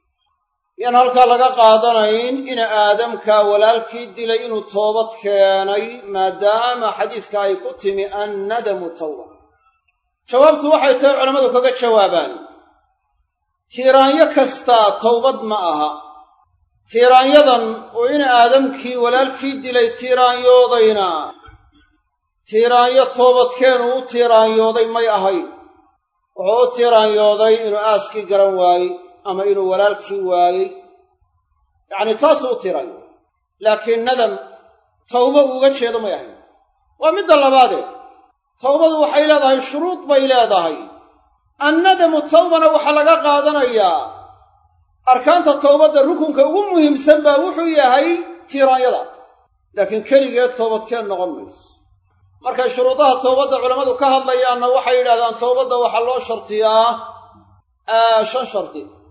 yaan halkaa laga qaadanayn ina aadamkaa walaalkii dilay inuu toobad keenay maadaama xadiiska ay ku timi annadamu tawba jawaabtu waxay tahay culammadu kaga jawaabaan tiiraanyo kastaa tawbad ma aha tiiraanyadan oo ina aadamkii walaalkii dilay tiiraanyoodayna tiiraanyo toobadkeenu u tiiraanyooday may ahayn wuxuu u tiiraanyooday inuu aaskii garan waayey ama inuu walaalkii waayey yacnii taasuu u tiiraanyooday laakiin nadam tawbo uuga jeedo may ahayn waa midda labaadee tawbadu waxay leedahay shuruud bay leedahay annadamu tawbana waxaa laga qaadanayaa arkaanta tawbadda rukunka ugu muhiimsan baa wuxuu yahay tiiraanyada laakiin keligeed toobadkeen noqon mayso markay shuruudaha tawbadda culammadu ka hadlayaanna waxay yidhahdaan tawbadda waxaa loo shartiyaa shan shardi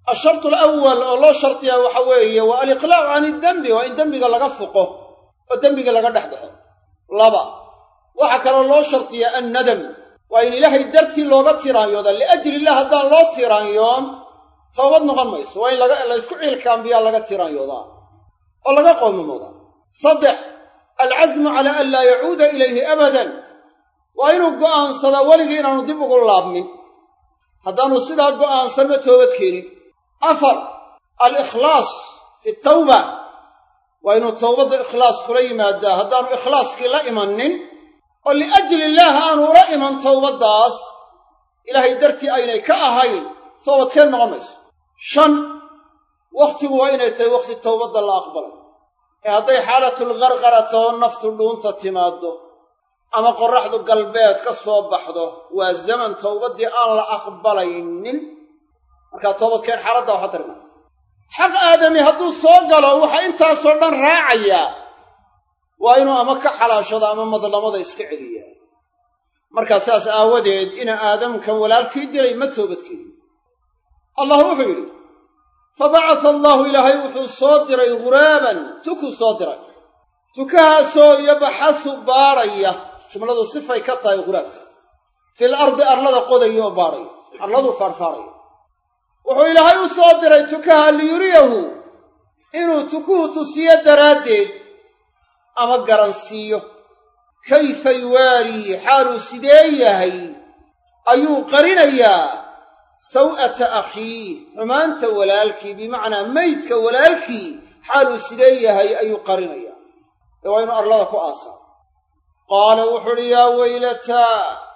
ashartu alawal oo loo shartiyaa waxa weeye waa aliqlaacu can idembi waa in dembiga laga fuqo oo dembiga laga dhex baxo laba waxaa kaloo loo shartiyaa annadam waa in ilaahay dartii looga tiraanyooda liajli illah haddaan loo tiraanyoon toobad noqon mayso waa in laga laysku ciilkaambiyaa laga tiraanyoodaa oo laga qoomamoodaa saddex alcasmu calaa an laa yacuuda ilayhi abadan waa inuu go'aansadaa weligii inaanu dib ugu laabmin haddaanu sidaa go'aansan ma toobad keenin afar alikhlaas fi tawba waa inuu towbadda ikhlaas kula yimaadaa haddaanu ikhlaaskii la imannin oo liajli illaah aanu ula iman towbaddaas ilaahay dartii aynay ka ahayn toobadkeen noqon mayso shan wakhtigu waa inay tahay wakhti towbadda la aqbalay ee hadday xaalatulgarqara too naftu dhuunta timaaddo ama qorraxdu galbeed ka soo baxdo waa zaman towbaddii aan la aqbalaynin markaa toobadkeen xaaladda waxa tarimaa xaq aadami hadduu soo galo waxaa intaasoo dhan raacayaa waa inuu ama ka xalaashado ama madlamada iska celiyaa markaa sidaas aawadeed ina aadamkan walaalkii dilay ma toobadkeeni allah wuxuu yidhi fabacatha allaahu ilaahay wuxuu soo diray ghuraaban tukuu soo diray tukahaasoo yabxasu baadhaya jumladu sifay ka tahay ghuraabka fil ardi arlada qodaya oo baadhaya arladuu faarfaaraya wuxuu ilaahay u soo diray tukaha liyuriyahu inuu tukuhu tusiyo daraaddeed ama garansiiyo kayfa yuwaarii xaaluu sidee yahay ayuu qarinayaa saw'ata akhiih xumaanta walaalkii bimacnaa maydka walaalkii xaaluu sidee yahay ayuu qarinayaa ee waa inuu arlada ku aasaa qaala wuxuu uhi yaa weylataa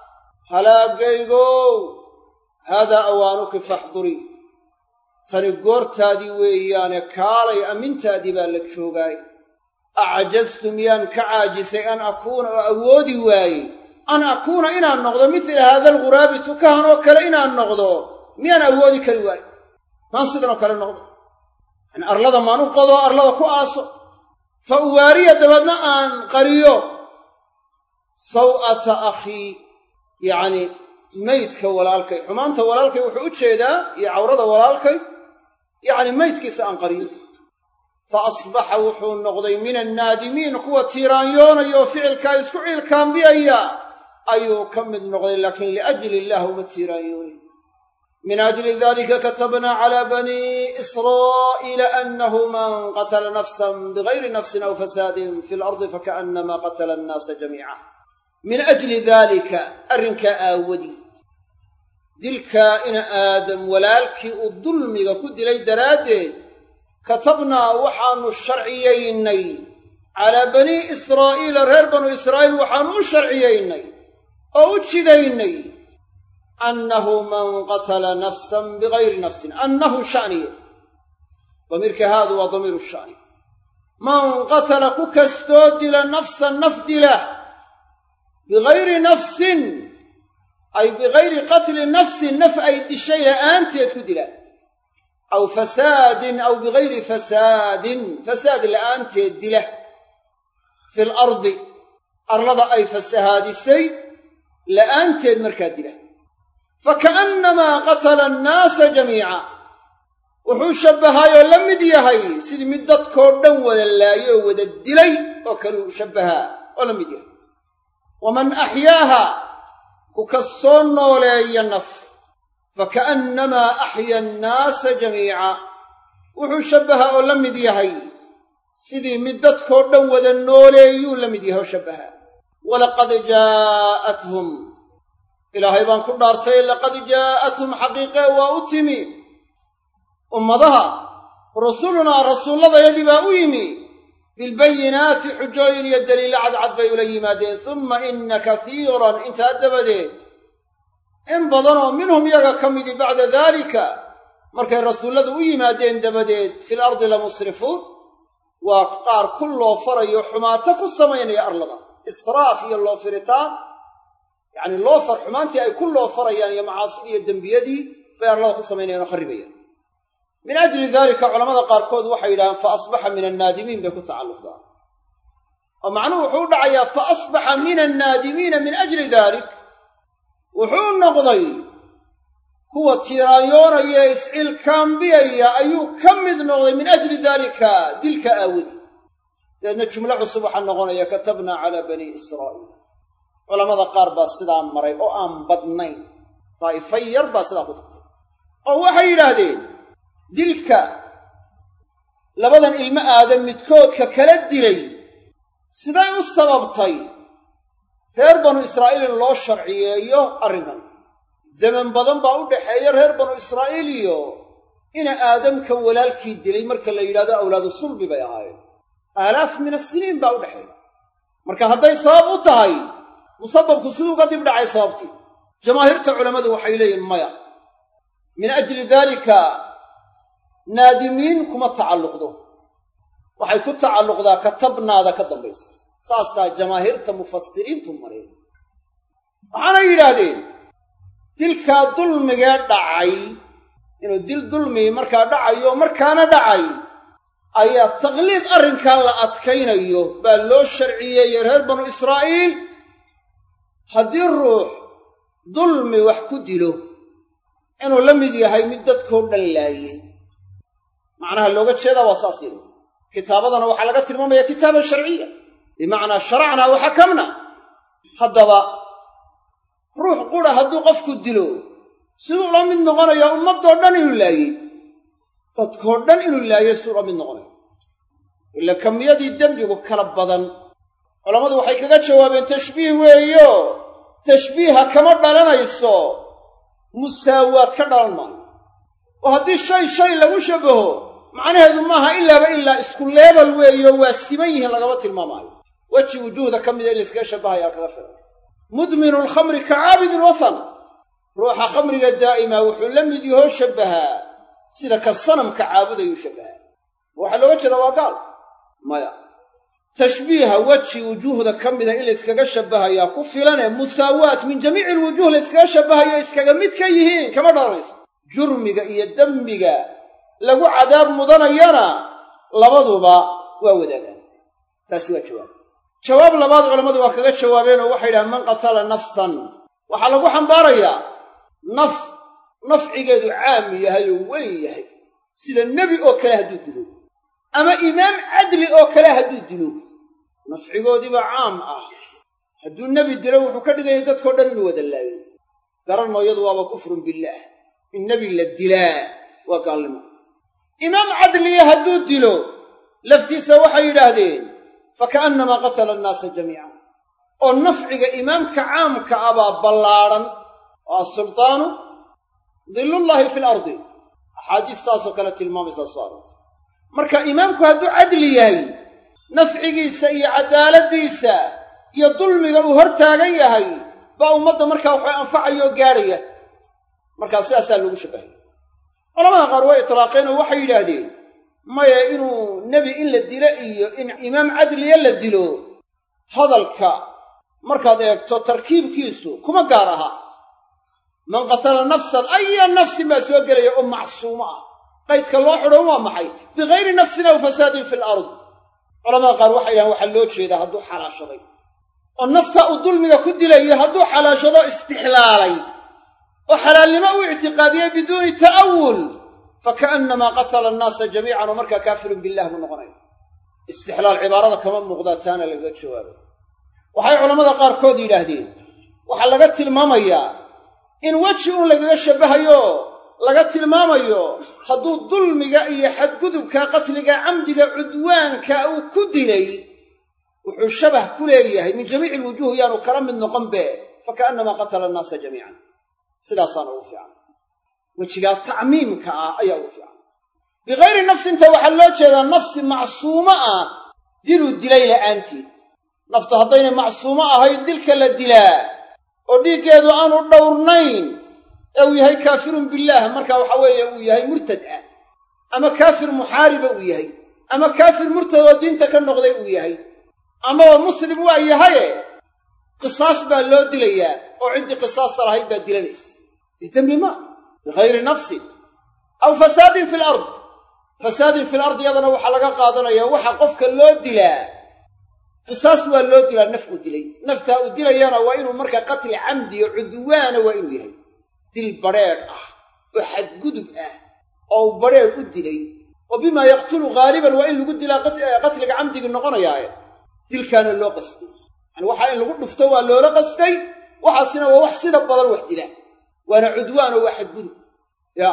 halaagaygow haadaa awaanuki faxdurii tani goortaadii weeyaane kaalay ammintaadii baa la joogaay acjaztu miyaan ka caajisay an akuuna oo awoodi waayey an akuuna inaan noqdo midla haada alghuraabi tukahan oo kale inaan noqdo miyaan awoodi kari waayo maan sidanoo kale noqdo yani arlada maan u qodo arlada ku aaso fa uwaariya dabeedna aan qariyo saw'ata akhii yacni maydka walaalkay xumaanta walaalkay wuxuu u jeedaa iyo cawrada walaalkay yacni maydkiisa aan qariyo fa asbaxa wuxuu noqday min annaadimiin kuwa tiiraanyoonaya oo ficilkaa isku ciilkaambiyaya ayuu ka mid noqday laakiin liajli illaah uma tiiraanyoonin min ajli dalika katabnaa calaa banii israa'iila annahu man qatala nafsan bigayri nafsin aw fasaadin fi lardi fakaannamaa qatala annaasa jamiica min ajli daalika arrinkaa aawadii dilkaa ina aadam walaalkii uu dulmiga ku dilay daraaddeed katabnaa waxaannu sharciyaynay calaa banii israa'iila reer banu israa'iil waxaannu u sharciyaynay oo u jidaynay annahu man qatala nafsan bigayri nafsin annahu sha'niye damiirka haadu waa damiiru sha'ni man qatala ku kastoo dila nafsan naf dila bigayri nafsin ay bigayri qatli nafsin naf ay dishay la'aanteed ku dila aw fasaadin aw bigayri fasaadin fasaad la'aanteed dila fil ardi arlada ay fasahaadisay la'aanteed markaa dila fakaannamaa qatala annaasa jamiica wuxuu shabbahaayoo la mid yahay sidii mid dadkoo dhan wada laayay oo wada dilay oo kaleu shabbahaa oo la mid yahay waman axyaaha ku kastoo nooleeya naf fakaannamaa axya annaasa jamiica wuxuu shabbahaa oo la mid yahay sidii mid dadkoo dhan wada nooleeyuu la mid yahay oo shabbahaa walaqad jaa'athum ilaahay baan ku dhaartay laqad jaa'athum xaqiiqee waa u timi ummadaha rusulunaa rasuulladayadii baa u yimi bilbayinaati xujooyin iyo daliilla cadcad bay ula yimaadeen humma inna kasiiran intaa dabadeed in badanoo minhum yaga ka midi bacda daalika markay rasuulladu u yimaadeen dabadeed fil ardi la musrifuun waa qaar ku loo farayo xumaato ku samaynaya arlada israaf iyo loo firitaan yacni loo far xumaantii ay ku loo farayaan iyo macaasidii iyo dembiyadii bay arlada ku samaynayaan oo kharribayaan min ajli daalika culamada qaarkood waxay yidhahaan fa asbaxa min annaadimiin bay ku tacalluqdaa oo macnuhu wuxuu u dhacayaa fa asbaxa min annaadimiina min ajli daalik wuxuu noqday kuwa tiiraanyoonaya iscilkaambiyaya ayuu ka mid noqday min ajli daalika dilka aawadi dabeedna jumlo cusub waxaa noqonaya katabnaa calaa banii israa'iil culammada qaar baa sidaa maray oo aan badnayn daa'ifa yar baa sidaa ku tagtay oo waxay yidhaahdeen dilka labadan ilmo aadam midkoodka kala dilay siday u sababtay reer banu israa'iil in loo sharciyeeyo arrinkan zaman badan baa u dhaxeeya reer banu israa'iil iyo ina aadamkan walaalkii dilay marka la yidhahdo awlaadu sulbi bay ahaayeen aalaaf min asiniin baa u dhexeeya marka hadday sabab u tahay musababku siduu ka dib dhacay sababtii jamaahiirta culammadu waxay leeyihin maya min ajli daalika naadimiin kuma tacalluqdo waxay ku tacalluqdaa katabnaada ka dambaysa saasaa jamaahiirta mufasiriintu mareen waxaanay yidhaahdeen dilkaa dulmigee dhacay inuu dil dulmii markaa dhacayo markaana dhacay ayaa taqliid arrinkaa la adkaynayo baa loo sharciyeeyey reer banu israa'iil haddii ruux dulmi wax ku dilo inuu la mid yahay mid dadkoo dhan laayey macnaha looga jeedaa waa saas yidhi kitaabadana waxaa laga tilmaamaya kitaaba sharciya bimacnaa sharacnaa wa xakamna haddaba ruux qura hadduu qofku dilo siduu la mid noqonayaa ummaddoo dhan inuu laayey dadkoo dhan inuu laayey siduu la mid noqonayo ila kamiyadii dembigu kala badan culammadu waxay kaga jawaabeen tashbiih weeyo tashbiiha kama dhalanayso musaawaad ka dhalan maayo oo haddii shay shay lagu shabaho macnaheedu maaha ilaaba ilaa isku leebal weeyo waa siman yihiin lagama tilmaamaayo weji wujuuhda ka mida in layskaga shabahayaa kaga filan mudminu lkhamri ka caabidi lwathan ruuxa khamriga daa'ima wuxuu la mid yahoo shabbahaa sida ka sanamka caabudayuu shabbahaa waxaa looga jeedaa waa gaal maya tashbiiha weji wujuuhda ka mida in layskaga shabbahayaa ku filane musaawaat min jamiici alwujuuh layskaga shabbahayo iskaga mid ka yihiin kama dhalanayso jurmiga iyo dembiga lagu cadaab mudanayana labaduba waa wadaagaan taasi waa jawaab jawaab labaad culammadu waa kaga jawaabeenoo waxay yidhahaan man qatala nafsan waxaa lagu xambaarayaa naf nafcigeedu caam yahay oo weyn yahay sida nebi oo kale hadduu dilo ama imaam cadli oo kale hadduu dilo nafcigoodiibaa caam ah hadduu nebi dilo wuxuu ka dhigayay dadkao dhan inuu wada laayo garanmayadu waaba kufrun billaah in nebi la dilaa waa gaalnimo imaam cadliya hadduu dilo laftiisa waxay yidhaahdeen faka'annamaa qatala annaasa jamiican oo nafciga imaamka caamka ah baa ballaadhan oo asultaanu dillullaahi fi lardi axaadiis saasoo kale tilmaamaysaa soo aroortay marka imaamku hadduu cadli yahay nafcigiisa iyo cadaaladdiisa iyo dulmiga uu hor taagan yahay baa ummadda markaa waxay anfacaya oo gaadhaya markaa sidaasaa lagu shabbahay culamada qaar way itlaaqeen oo waxay yidhaahdeen maya inuu nebi in la dilo iyo in imaam cadliya la dilo hadalka markaad eegto tarkiibkiisu kuma gaar aha man qatala nafsan aya nafsin baa soo gelaya oo macsuumo ah qaydka loo xidhan waa maxay bikayri nafsin aw fasaadin fi lard culamada qaar waxay yidhahaan waxaa loo jeedaa hadduu xalaashaday oo nafta uu dulmiga ku dilayo hadduu xalaashado istixlaalay oo xalaalnimo u ictiqaadiyey biduuni ta'awul faka'annamaa qatala annaasa jamiican oo markaa kaafirun billah buu noqonaya istixlaal cibaarada kama muuqdaa taana lagaga jawaabay waxay culammada qaarkood yidhaahdeen waxaa laga tilmaamayaa in weji uun lagaga shabbahayo laga tilmaamayo hadduu dulmiga iyo xadgudubka qatliga camdiga cudwaanka uu ku dilay wuxuu shabah ku leeyahay min jamiici alwujuuh yaanu kala mid noqon be faka'annamaa qatala annaasa jamiican sidaasaana ugu fiican wejigaa tacmiimka ah ayaa ugu fiican bikayri nafsinta waxaa loo jeedaa nafsi macsuumo ah diluu dilay la'aanteed naftu haddaynay macsuumo ahayn dilka la dilaa oo dhiiggeedu aanu dhowrnayn ee uu yahay kaafirun billaah marka waxa weeye uu yahay murtad ah ama kaafir muxaariba uu yahay ama kaafir murtadoo diinta ka noqday uu yahay amaba muslim waa yahaye qisaas baa loo dilayaa oo ciddii qisaasta lahayd baa dilanaysa dee dembi maa bikayri nafsin aw fasaadin fi lard fasaadin fi lard yadana waxaa laga qaadanayaa waxa qofka loo dilaa qisaas waa loo dilaa naf uu dilay naftaa uu dilayana waa inuu markaa qatli camdi iyo cudwaana waa inuu yahay dil badrheedh ah وحد قدب آه أو برير قدلي وبما يقتل غالبا وإن لقد لا قتل عمدي النقطة يا دل كان اللو قصدي يعني وحا إن لقد نفتوى اللو قصدي وحسنا ووحسنا بضل وحدي له وأنا عدوان واحد قدب يا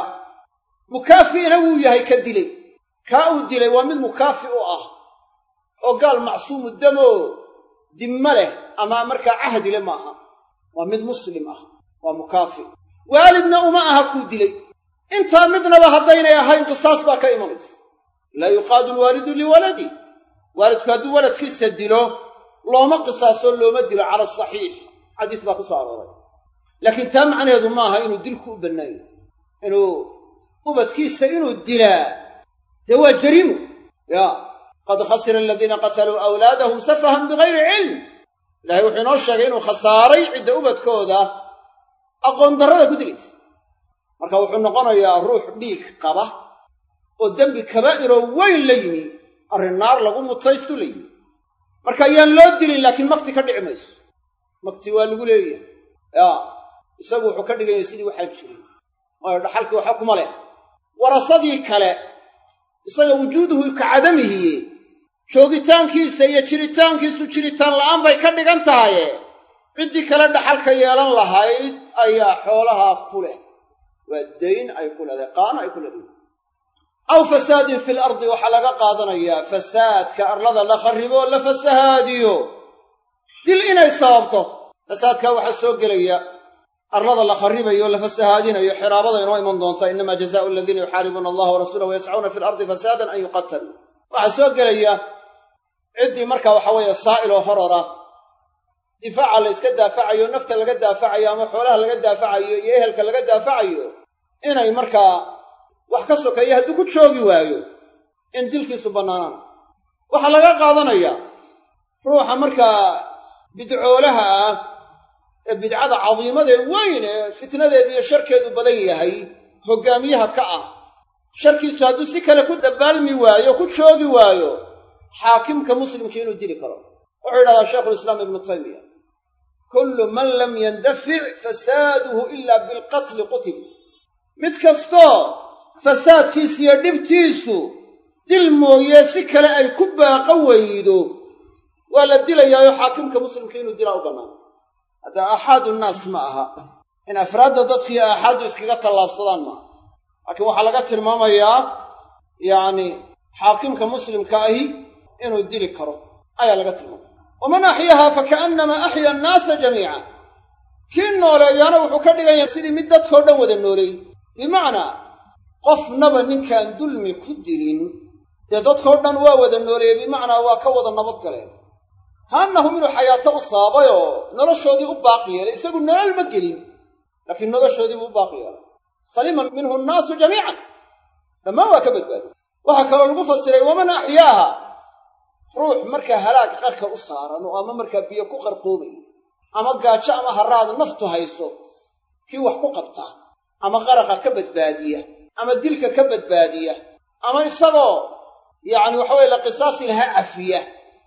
مكافئ نوية هي كدلي كاو دلي ومن مكافئ آه وقال معصوم الدمو دمله أما مركا عهد لماها ومن مسلم آه ومكافئ والدنا وماها كودلي انت مدنا وهدينا يا هاي قصاص باك إيمانيس لا يقاد الوالد لولدي والد كادو ولد كيس الدلو لو ما قصاص لو ما دلو على الصحيح حديث باك صار لكن تام عن يد ماها إنه دلكو بناي إنه وبد كيس إنه الدلا دوا جريمه يا قد خسر الذين قتلوا أولادهم سفها بغير علم لا يوحنوا الشيء خساري عند أبد كودا أقون درده كدريس marka wuxuu noqonayaa ruux dhiig qaba oo dambi kabaa'ir oo weyn la yimi arrin naar lagu mutaysto leeyahay marka yaan loo dilin laakiin waqti ka dhici mayso waqti waa lagu leeyahay ya isagu wuxuu ka dhigay sidii waxa jiray oo dhaxalkii waxa kuma leh warasadii kale isaga wujuuduhu ka cadamihi joogitaankiisa iyo jiritaankiisu jiritaan la'aan bay ka dhigan tahay cidii kale dhaxalka yeelan lahayd ayaa xoolaha ku leh والدين أي كل ذي قان أي كل ذي أو فساد في الأرض وحلق قادنا يا فساد كأرلض لا خربوا ولا فساديو دل إنا يصابته فساد كوح السوق ليا أرلض لا خربوا ولا فسادين أي حرابة ينوي من دونتا إنما جزاء الذين يحاربون الله ورسوله ويسعون في الأرض فسادا أن يقتلوا وحسوق ليا عدي مركة وحوية السائل وحررة دفاع على إسكت دافعيه نفط اللي قد دافعيه أما حولها اللي قد دافعيه يهلك اللي قد دافعيه إنا يمركا وحكسو كيه هدوكو تشوقي وايو إن دلكي سبنانا وحلقا قادنا إياه روح مركا بدعو لها بدعادة عظيمة دي وين فتنة دي الشركة دي بدنية هاي هقاميها كأه شركي سادو سيكا كو دبالمي وايو كو تشوقي وايو حاكم كمسلم كينو ديري كرام وعيد هذا شيخ الإسلام ابن تيمية كل من لم يندفع فساده إلا بالقتل قتل متكستو فساد كيسي دبتيسو دلمو يسك لأي كبا قويدو ولا دل يا يحاكم كمسلم كينو دراو بنان هذا أحد الناس معها إن أفراد ضدك يا أحد يسكت الله بصدان معه لكن وحلقات الماما يا يعني حاكم كمسلم كاهي إنه الدل كرو أيا لقت الماما ومن أحياها فكأنما أحيا الناس جميعا كن نولي يانا وحكرنا يرسيدي مدة كوردا وذا النولي بمعنى قف نبا من كان دلمي كدرين يدد كوردا وذا النولي بمعنى وكوضا النبض كلام هانه من حياة الصابة نرشو دي أباقية ليس قلنا المقلين لكن نرشو دي أباقية سليما منه الناس جميعا لما هو كبت باله وحكرا المفسر ومن أحياها روح مركا هلاك قركا أصارا وأما مركا بيكو قرقوبي أما قاتشا أما هراد نفتو هايسو كي وحكو قبطا أما غرقا كبت بادية أما دلك كبت بادية أما إصابو يعني وحوي لقصاص لها عفية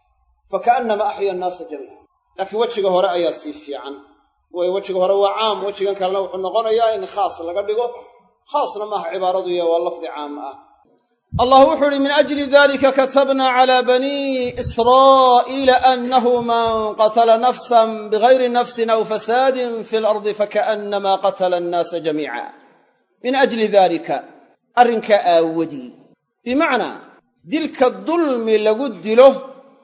فكأنما أحيا الناس جميعا لكن وجهه هو رأي السيفي عن وجهه هو عام وجهه كان لو حنقونا يا إن خاص لقد يقول خاص لما عبارته يا واللفظ عام الله وحر من أجل ذلك كتبنا على بني إسرائيل أنه من قتل نفسا بغير نفس أو فساد في الأرض فكأنما قتل الناس جميعا من أجل ذلك أرنك آودي بمعنى دلك الظلم لقد له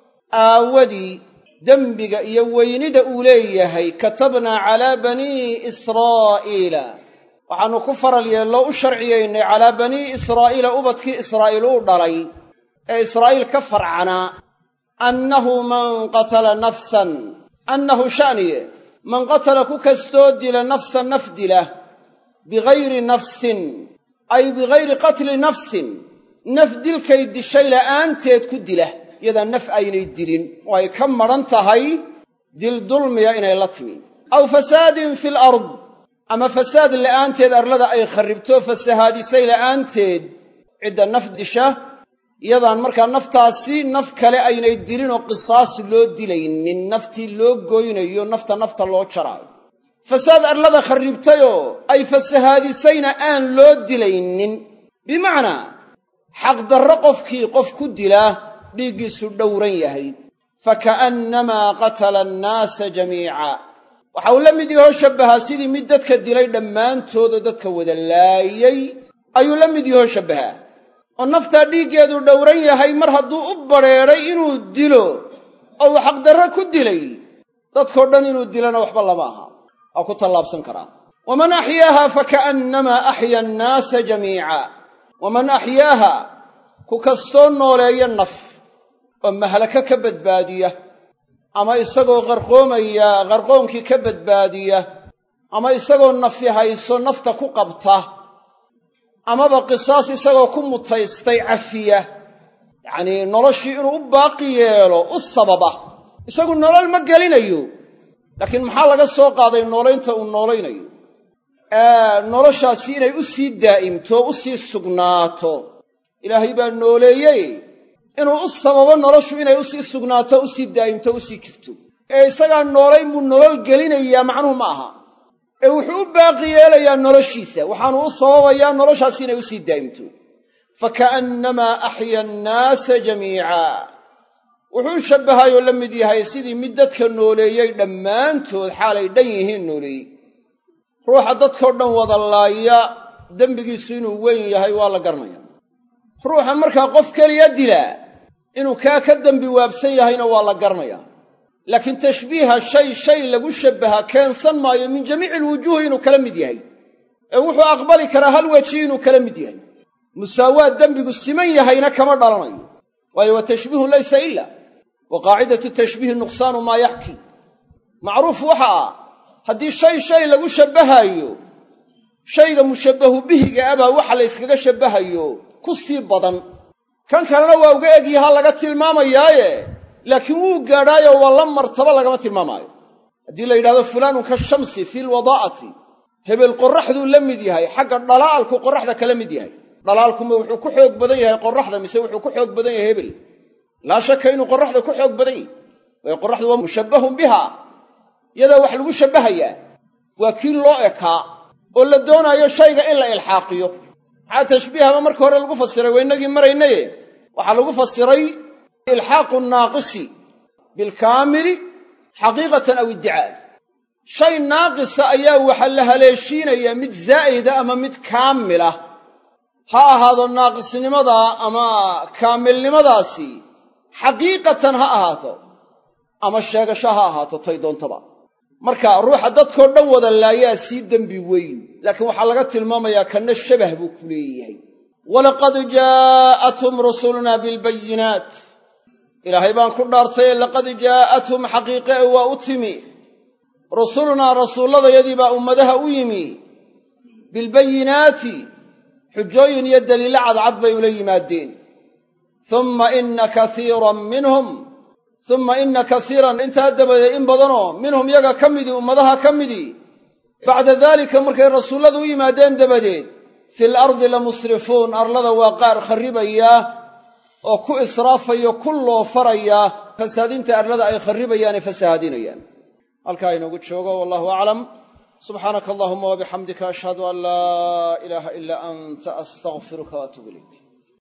آودي دنبق يوين دأوليه كتبنا على بني إسرائيل وحنو كفر لو الشرعيين على بني إسرائيل أبدك إسرائيل ودري إسرائيل كفر عنا أنه من قتل نفسا أنه شانية من قتل كستود لنفسا نفدله بغير نفس أي بغير قتل نفس نفدل كيد الشيء لأنت تكدله يذا النف أين يدلين وهي كم مرنتهي دل ظلم يا إنا يلطمي أو فساد في الأرض أما فساد اللي أنتد أرلد أي خربتو فسهادي سيل أنتد عند النفد دشة يضع مركا نفتاسي نف كلا أين يديرين وقصاص لو ديلين النفط لو جوين يو نفط نفط لو شراء fasaad arlada kharribtayoo ay fasahaadisayna aan loo dilaynin bimacnaa xaqdarro qofkii qof ku dilaa dhiiggiisu dhowran yahay faka'annamaa qatala annaasa jamiica waxa uu la mid yahoo shabbahaa sidii mid dadka dilay dhammaantooda dadka wada laayay ayuu la mid yahoo shabbahaa oo naftaa dhiiggeedu dhowran yahay mar hadduu u badrheedhay inuu dilo oo uu xaqdarro ku dilay dadkoo dhan inuu dilana waxba lama aha waa ku tallaabsan karaa waman axyaaha faka'annamaa axya annaasa jamiica waman axyaaha ku kastoo nooleeya naf oo mahlaka ka badbaadiya ama isagoo qarqoomaya qarqoonkii ka badbaadiya ama isagoo nafi hayso nafta ku qabta amaba qisaas isagoo ku mutaystay cafiya yacnii noloshii inuu u baaqi yeelo u sababa isagu nolol ma gelinayo laakiin maxaa laga soo qaaday noolaynta uu noolaynayo noloshaasi inay u sii daa'imto u sii sugnaato ilaahay baa nooleeyey inuu u sababo noloshu inay u sii sugnaato u sii daa'imto u sii jirto ee isagaa noolayn buu nolol gelinayaa macnuhu ma aha ee wuxuu u baaqi yeelayaa noloshiisa waxaanu u sababayaa noloshaasi inay u sii daa'imto faka'annamaa axya annaasa jamiica wuxuu u shabbahayoo la mid yahay sidii mid dadka nooleeyey dhammaantood xaalay dhan yihiin nooleeyey ruuxa dadkoo dhan wada laaya dembigiisu inuu weyn yahay waa la garanaya ruuxa markaa qof keliya dilaa inuu kaa ka dembi waabsan yahayna waa la garanayaa laakiin tashbiiha shay shay lagu shabbaha keensan maayo min jamiici alwujuuhi inuu kala mid yahay ee wuxuu aqbali karaa hal weji inuu kala mid yahay musaawaad dembigu siman yahayna kama dhalanayo waayo wa tashbiihun laysa ila wa qaacidatu tashbiihi nuqsaanu maa yaxki macruuf waxa ah haddii shay shay lagu shabbahaayo shayga mushabbahu bihiga abaa waxa la yskaga shabbahayo ku sii badan kan kalena waa uga egyahaa laga tilmaamayaaye laakiin wuu gaadhaayo waa la martaba lagama tilmaamaayo haddii la yidhahdo fulaanun ka shamsi fi lwadaa'ati hebel qorraxduu la mid yahay xagga dhalaalku qorraxda kala mid yahay dhalaalkuma wuxuu ku xoog badan yahay qorraxda mise wuxuu ku xoog badan yahay hebel laa shaka inuu qorraxda ku xoog badan yahay waayo qorraxdu waa mushabbahun biha yadaa wax lagu shabbahayaa waa kii loo ekaa oo la doonaayo shayga in la ilxaaqiyo maxaa tashbiihaba marka hore lagu fasiray waa innagii maraynaye waxaa lagu fasiray ilxaaqu naaqisi bilkaamili xaqiiqatan aw iddicaa shay naaqisa ayaa waxa la haleeshiinayaa mid zaa'ida ama mid kaamila ha ahaado naaqisnimadaa ama kaamilnimadaasi xaqiiqatan ha ahaato ama sheegasho ha ahaato tay doontaba marka ruuxa dadkoo dhan wada laayaa sii dembi weyn laakiin waxaa laga tilmaamayaa kanna shabah buu ku leeyahay walaqad jaa'athum rusulunaa bilbayinaat ilaahay baan ku dhaartaye laqad jaa'athum xaqiiqe e waa u timi rusulunaa rasuulladayadii baa ummadaha u yimi bilbayinaati xujooyin iyo daliilo cadcad bay ula yimaadeen humma inna kaiiran minhum humma inna kasiiran intaa dabadeed in badanoo minhum yaga ka midii ummadaha ka midii bacda daalika markay rasuulladu u yimaadeen dabadeed fil ardi la musrifuun arlada waa qaar kharribayaa oo ku israafayo ku loofaraya fasaadinta arlada ay kharribayaane fasahaadinayaan halkaa inoogu joogo wallahu aclam subxaanaka allahuma wabixamdika ashhadu an laa ilaaha ilaa anta astaqfiruka waatuubu ilayk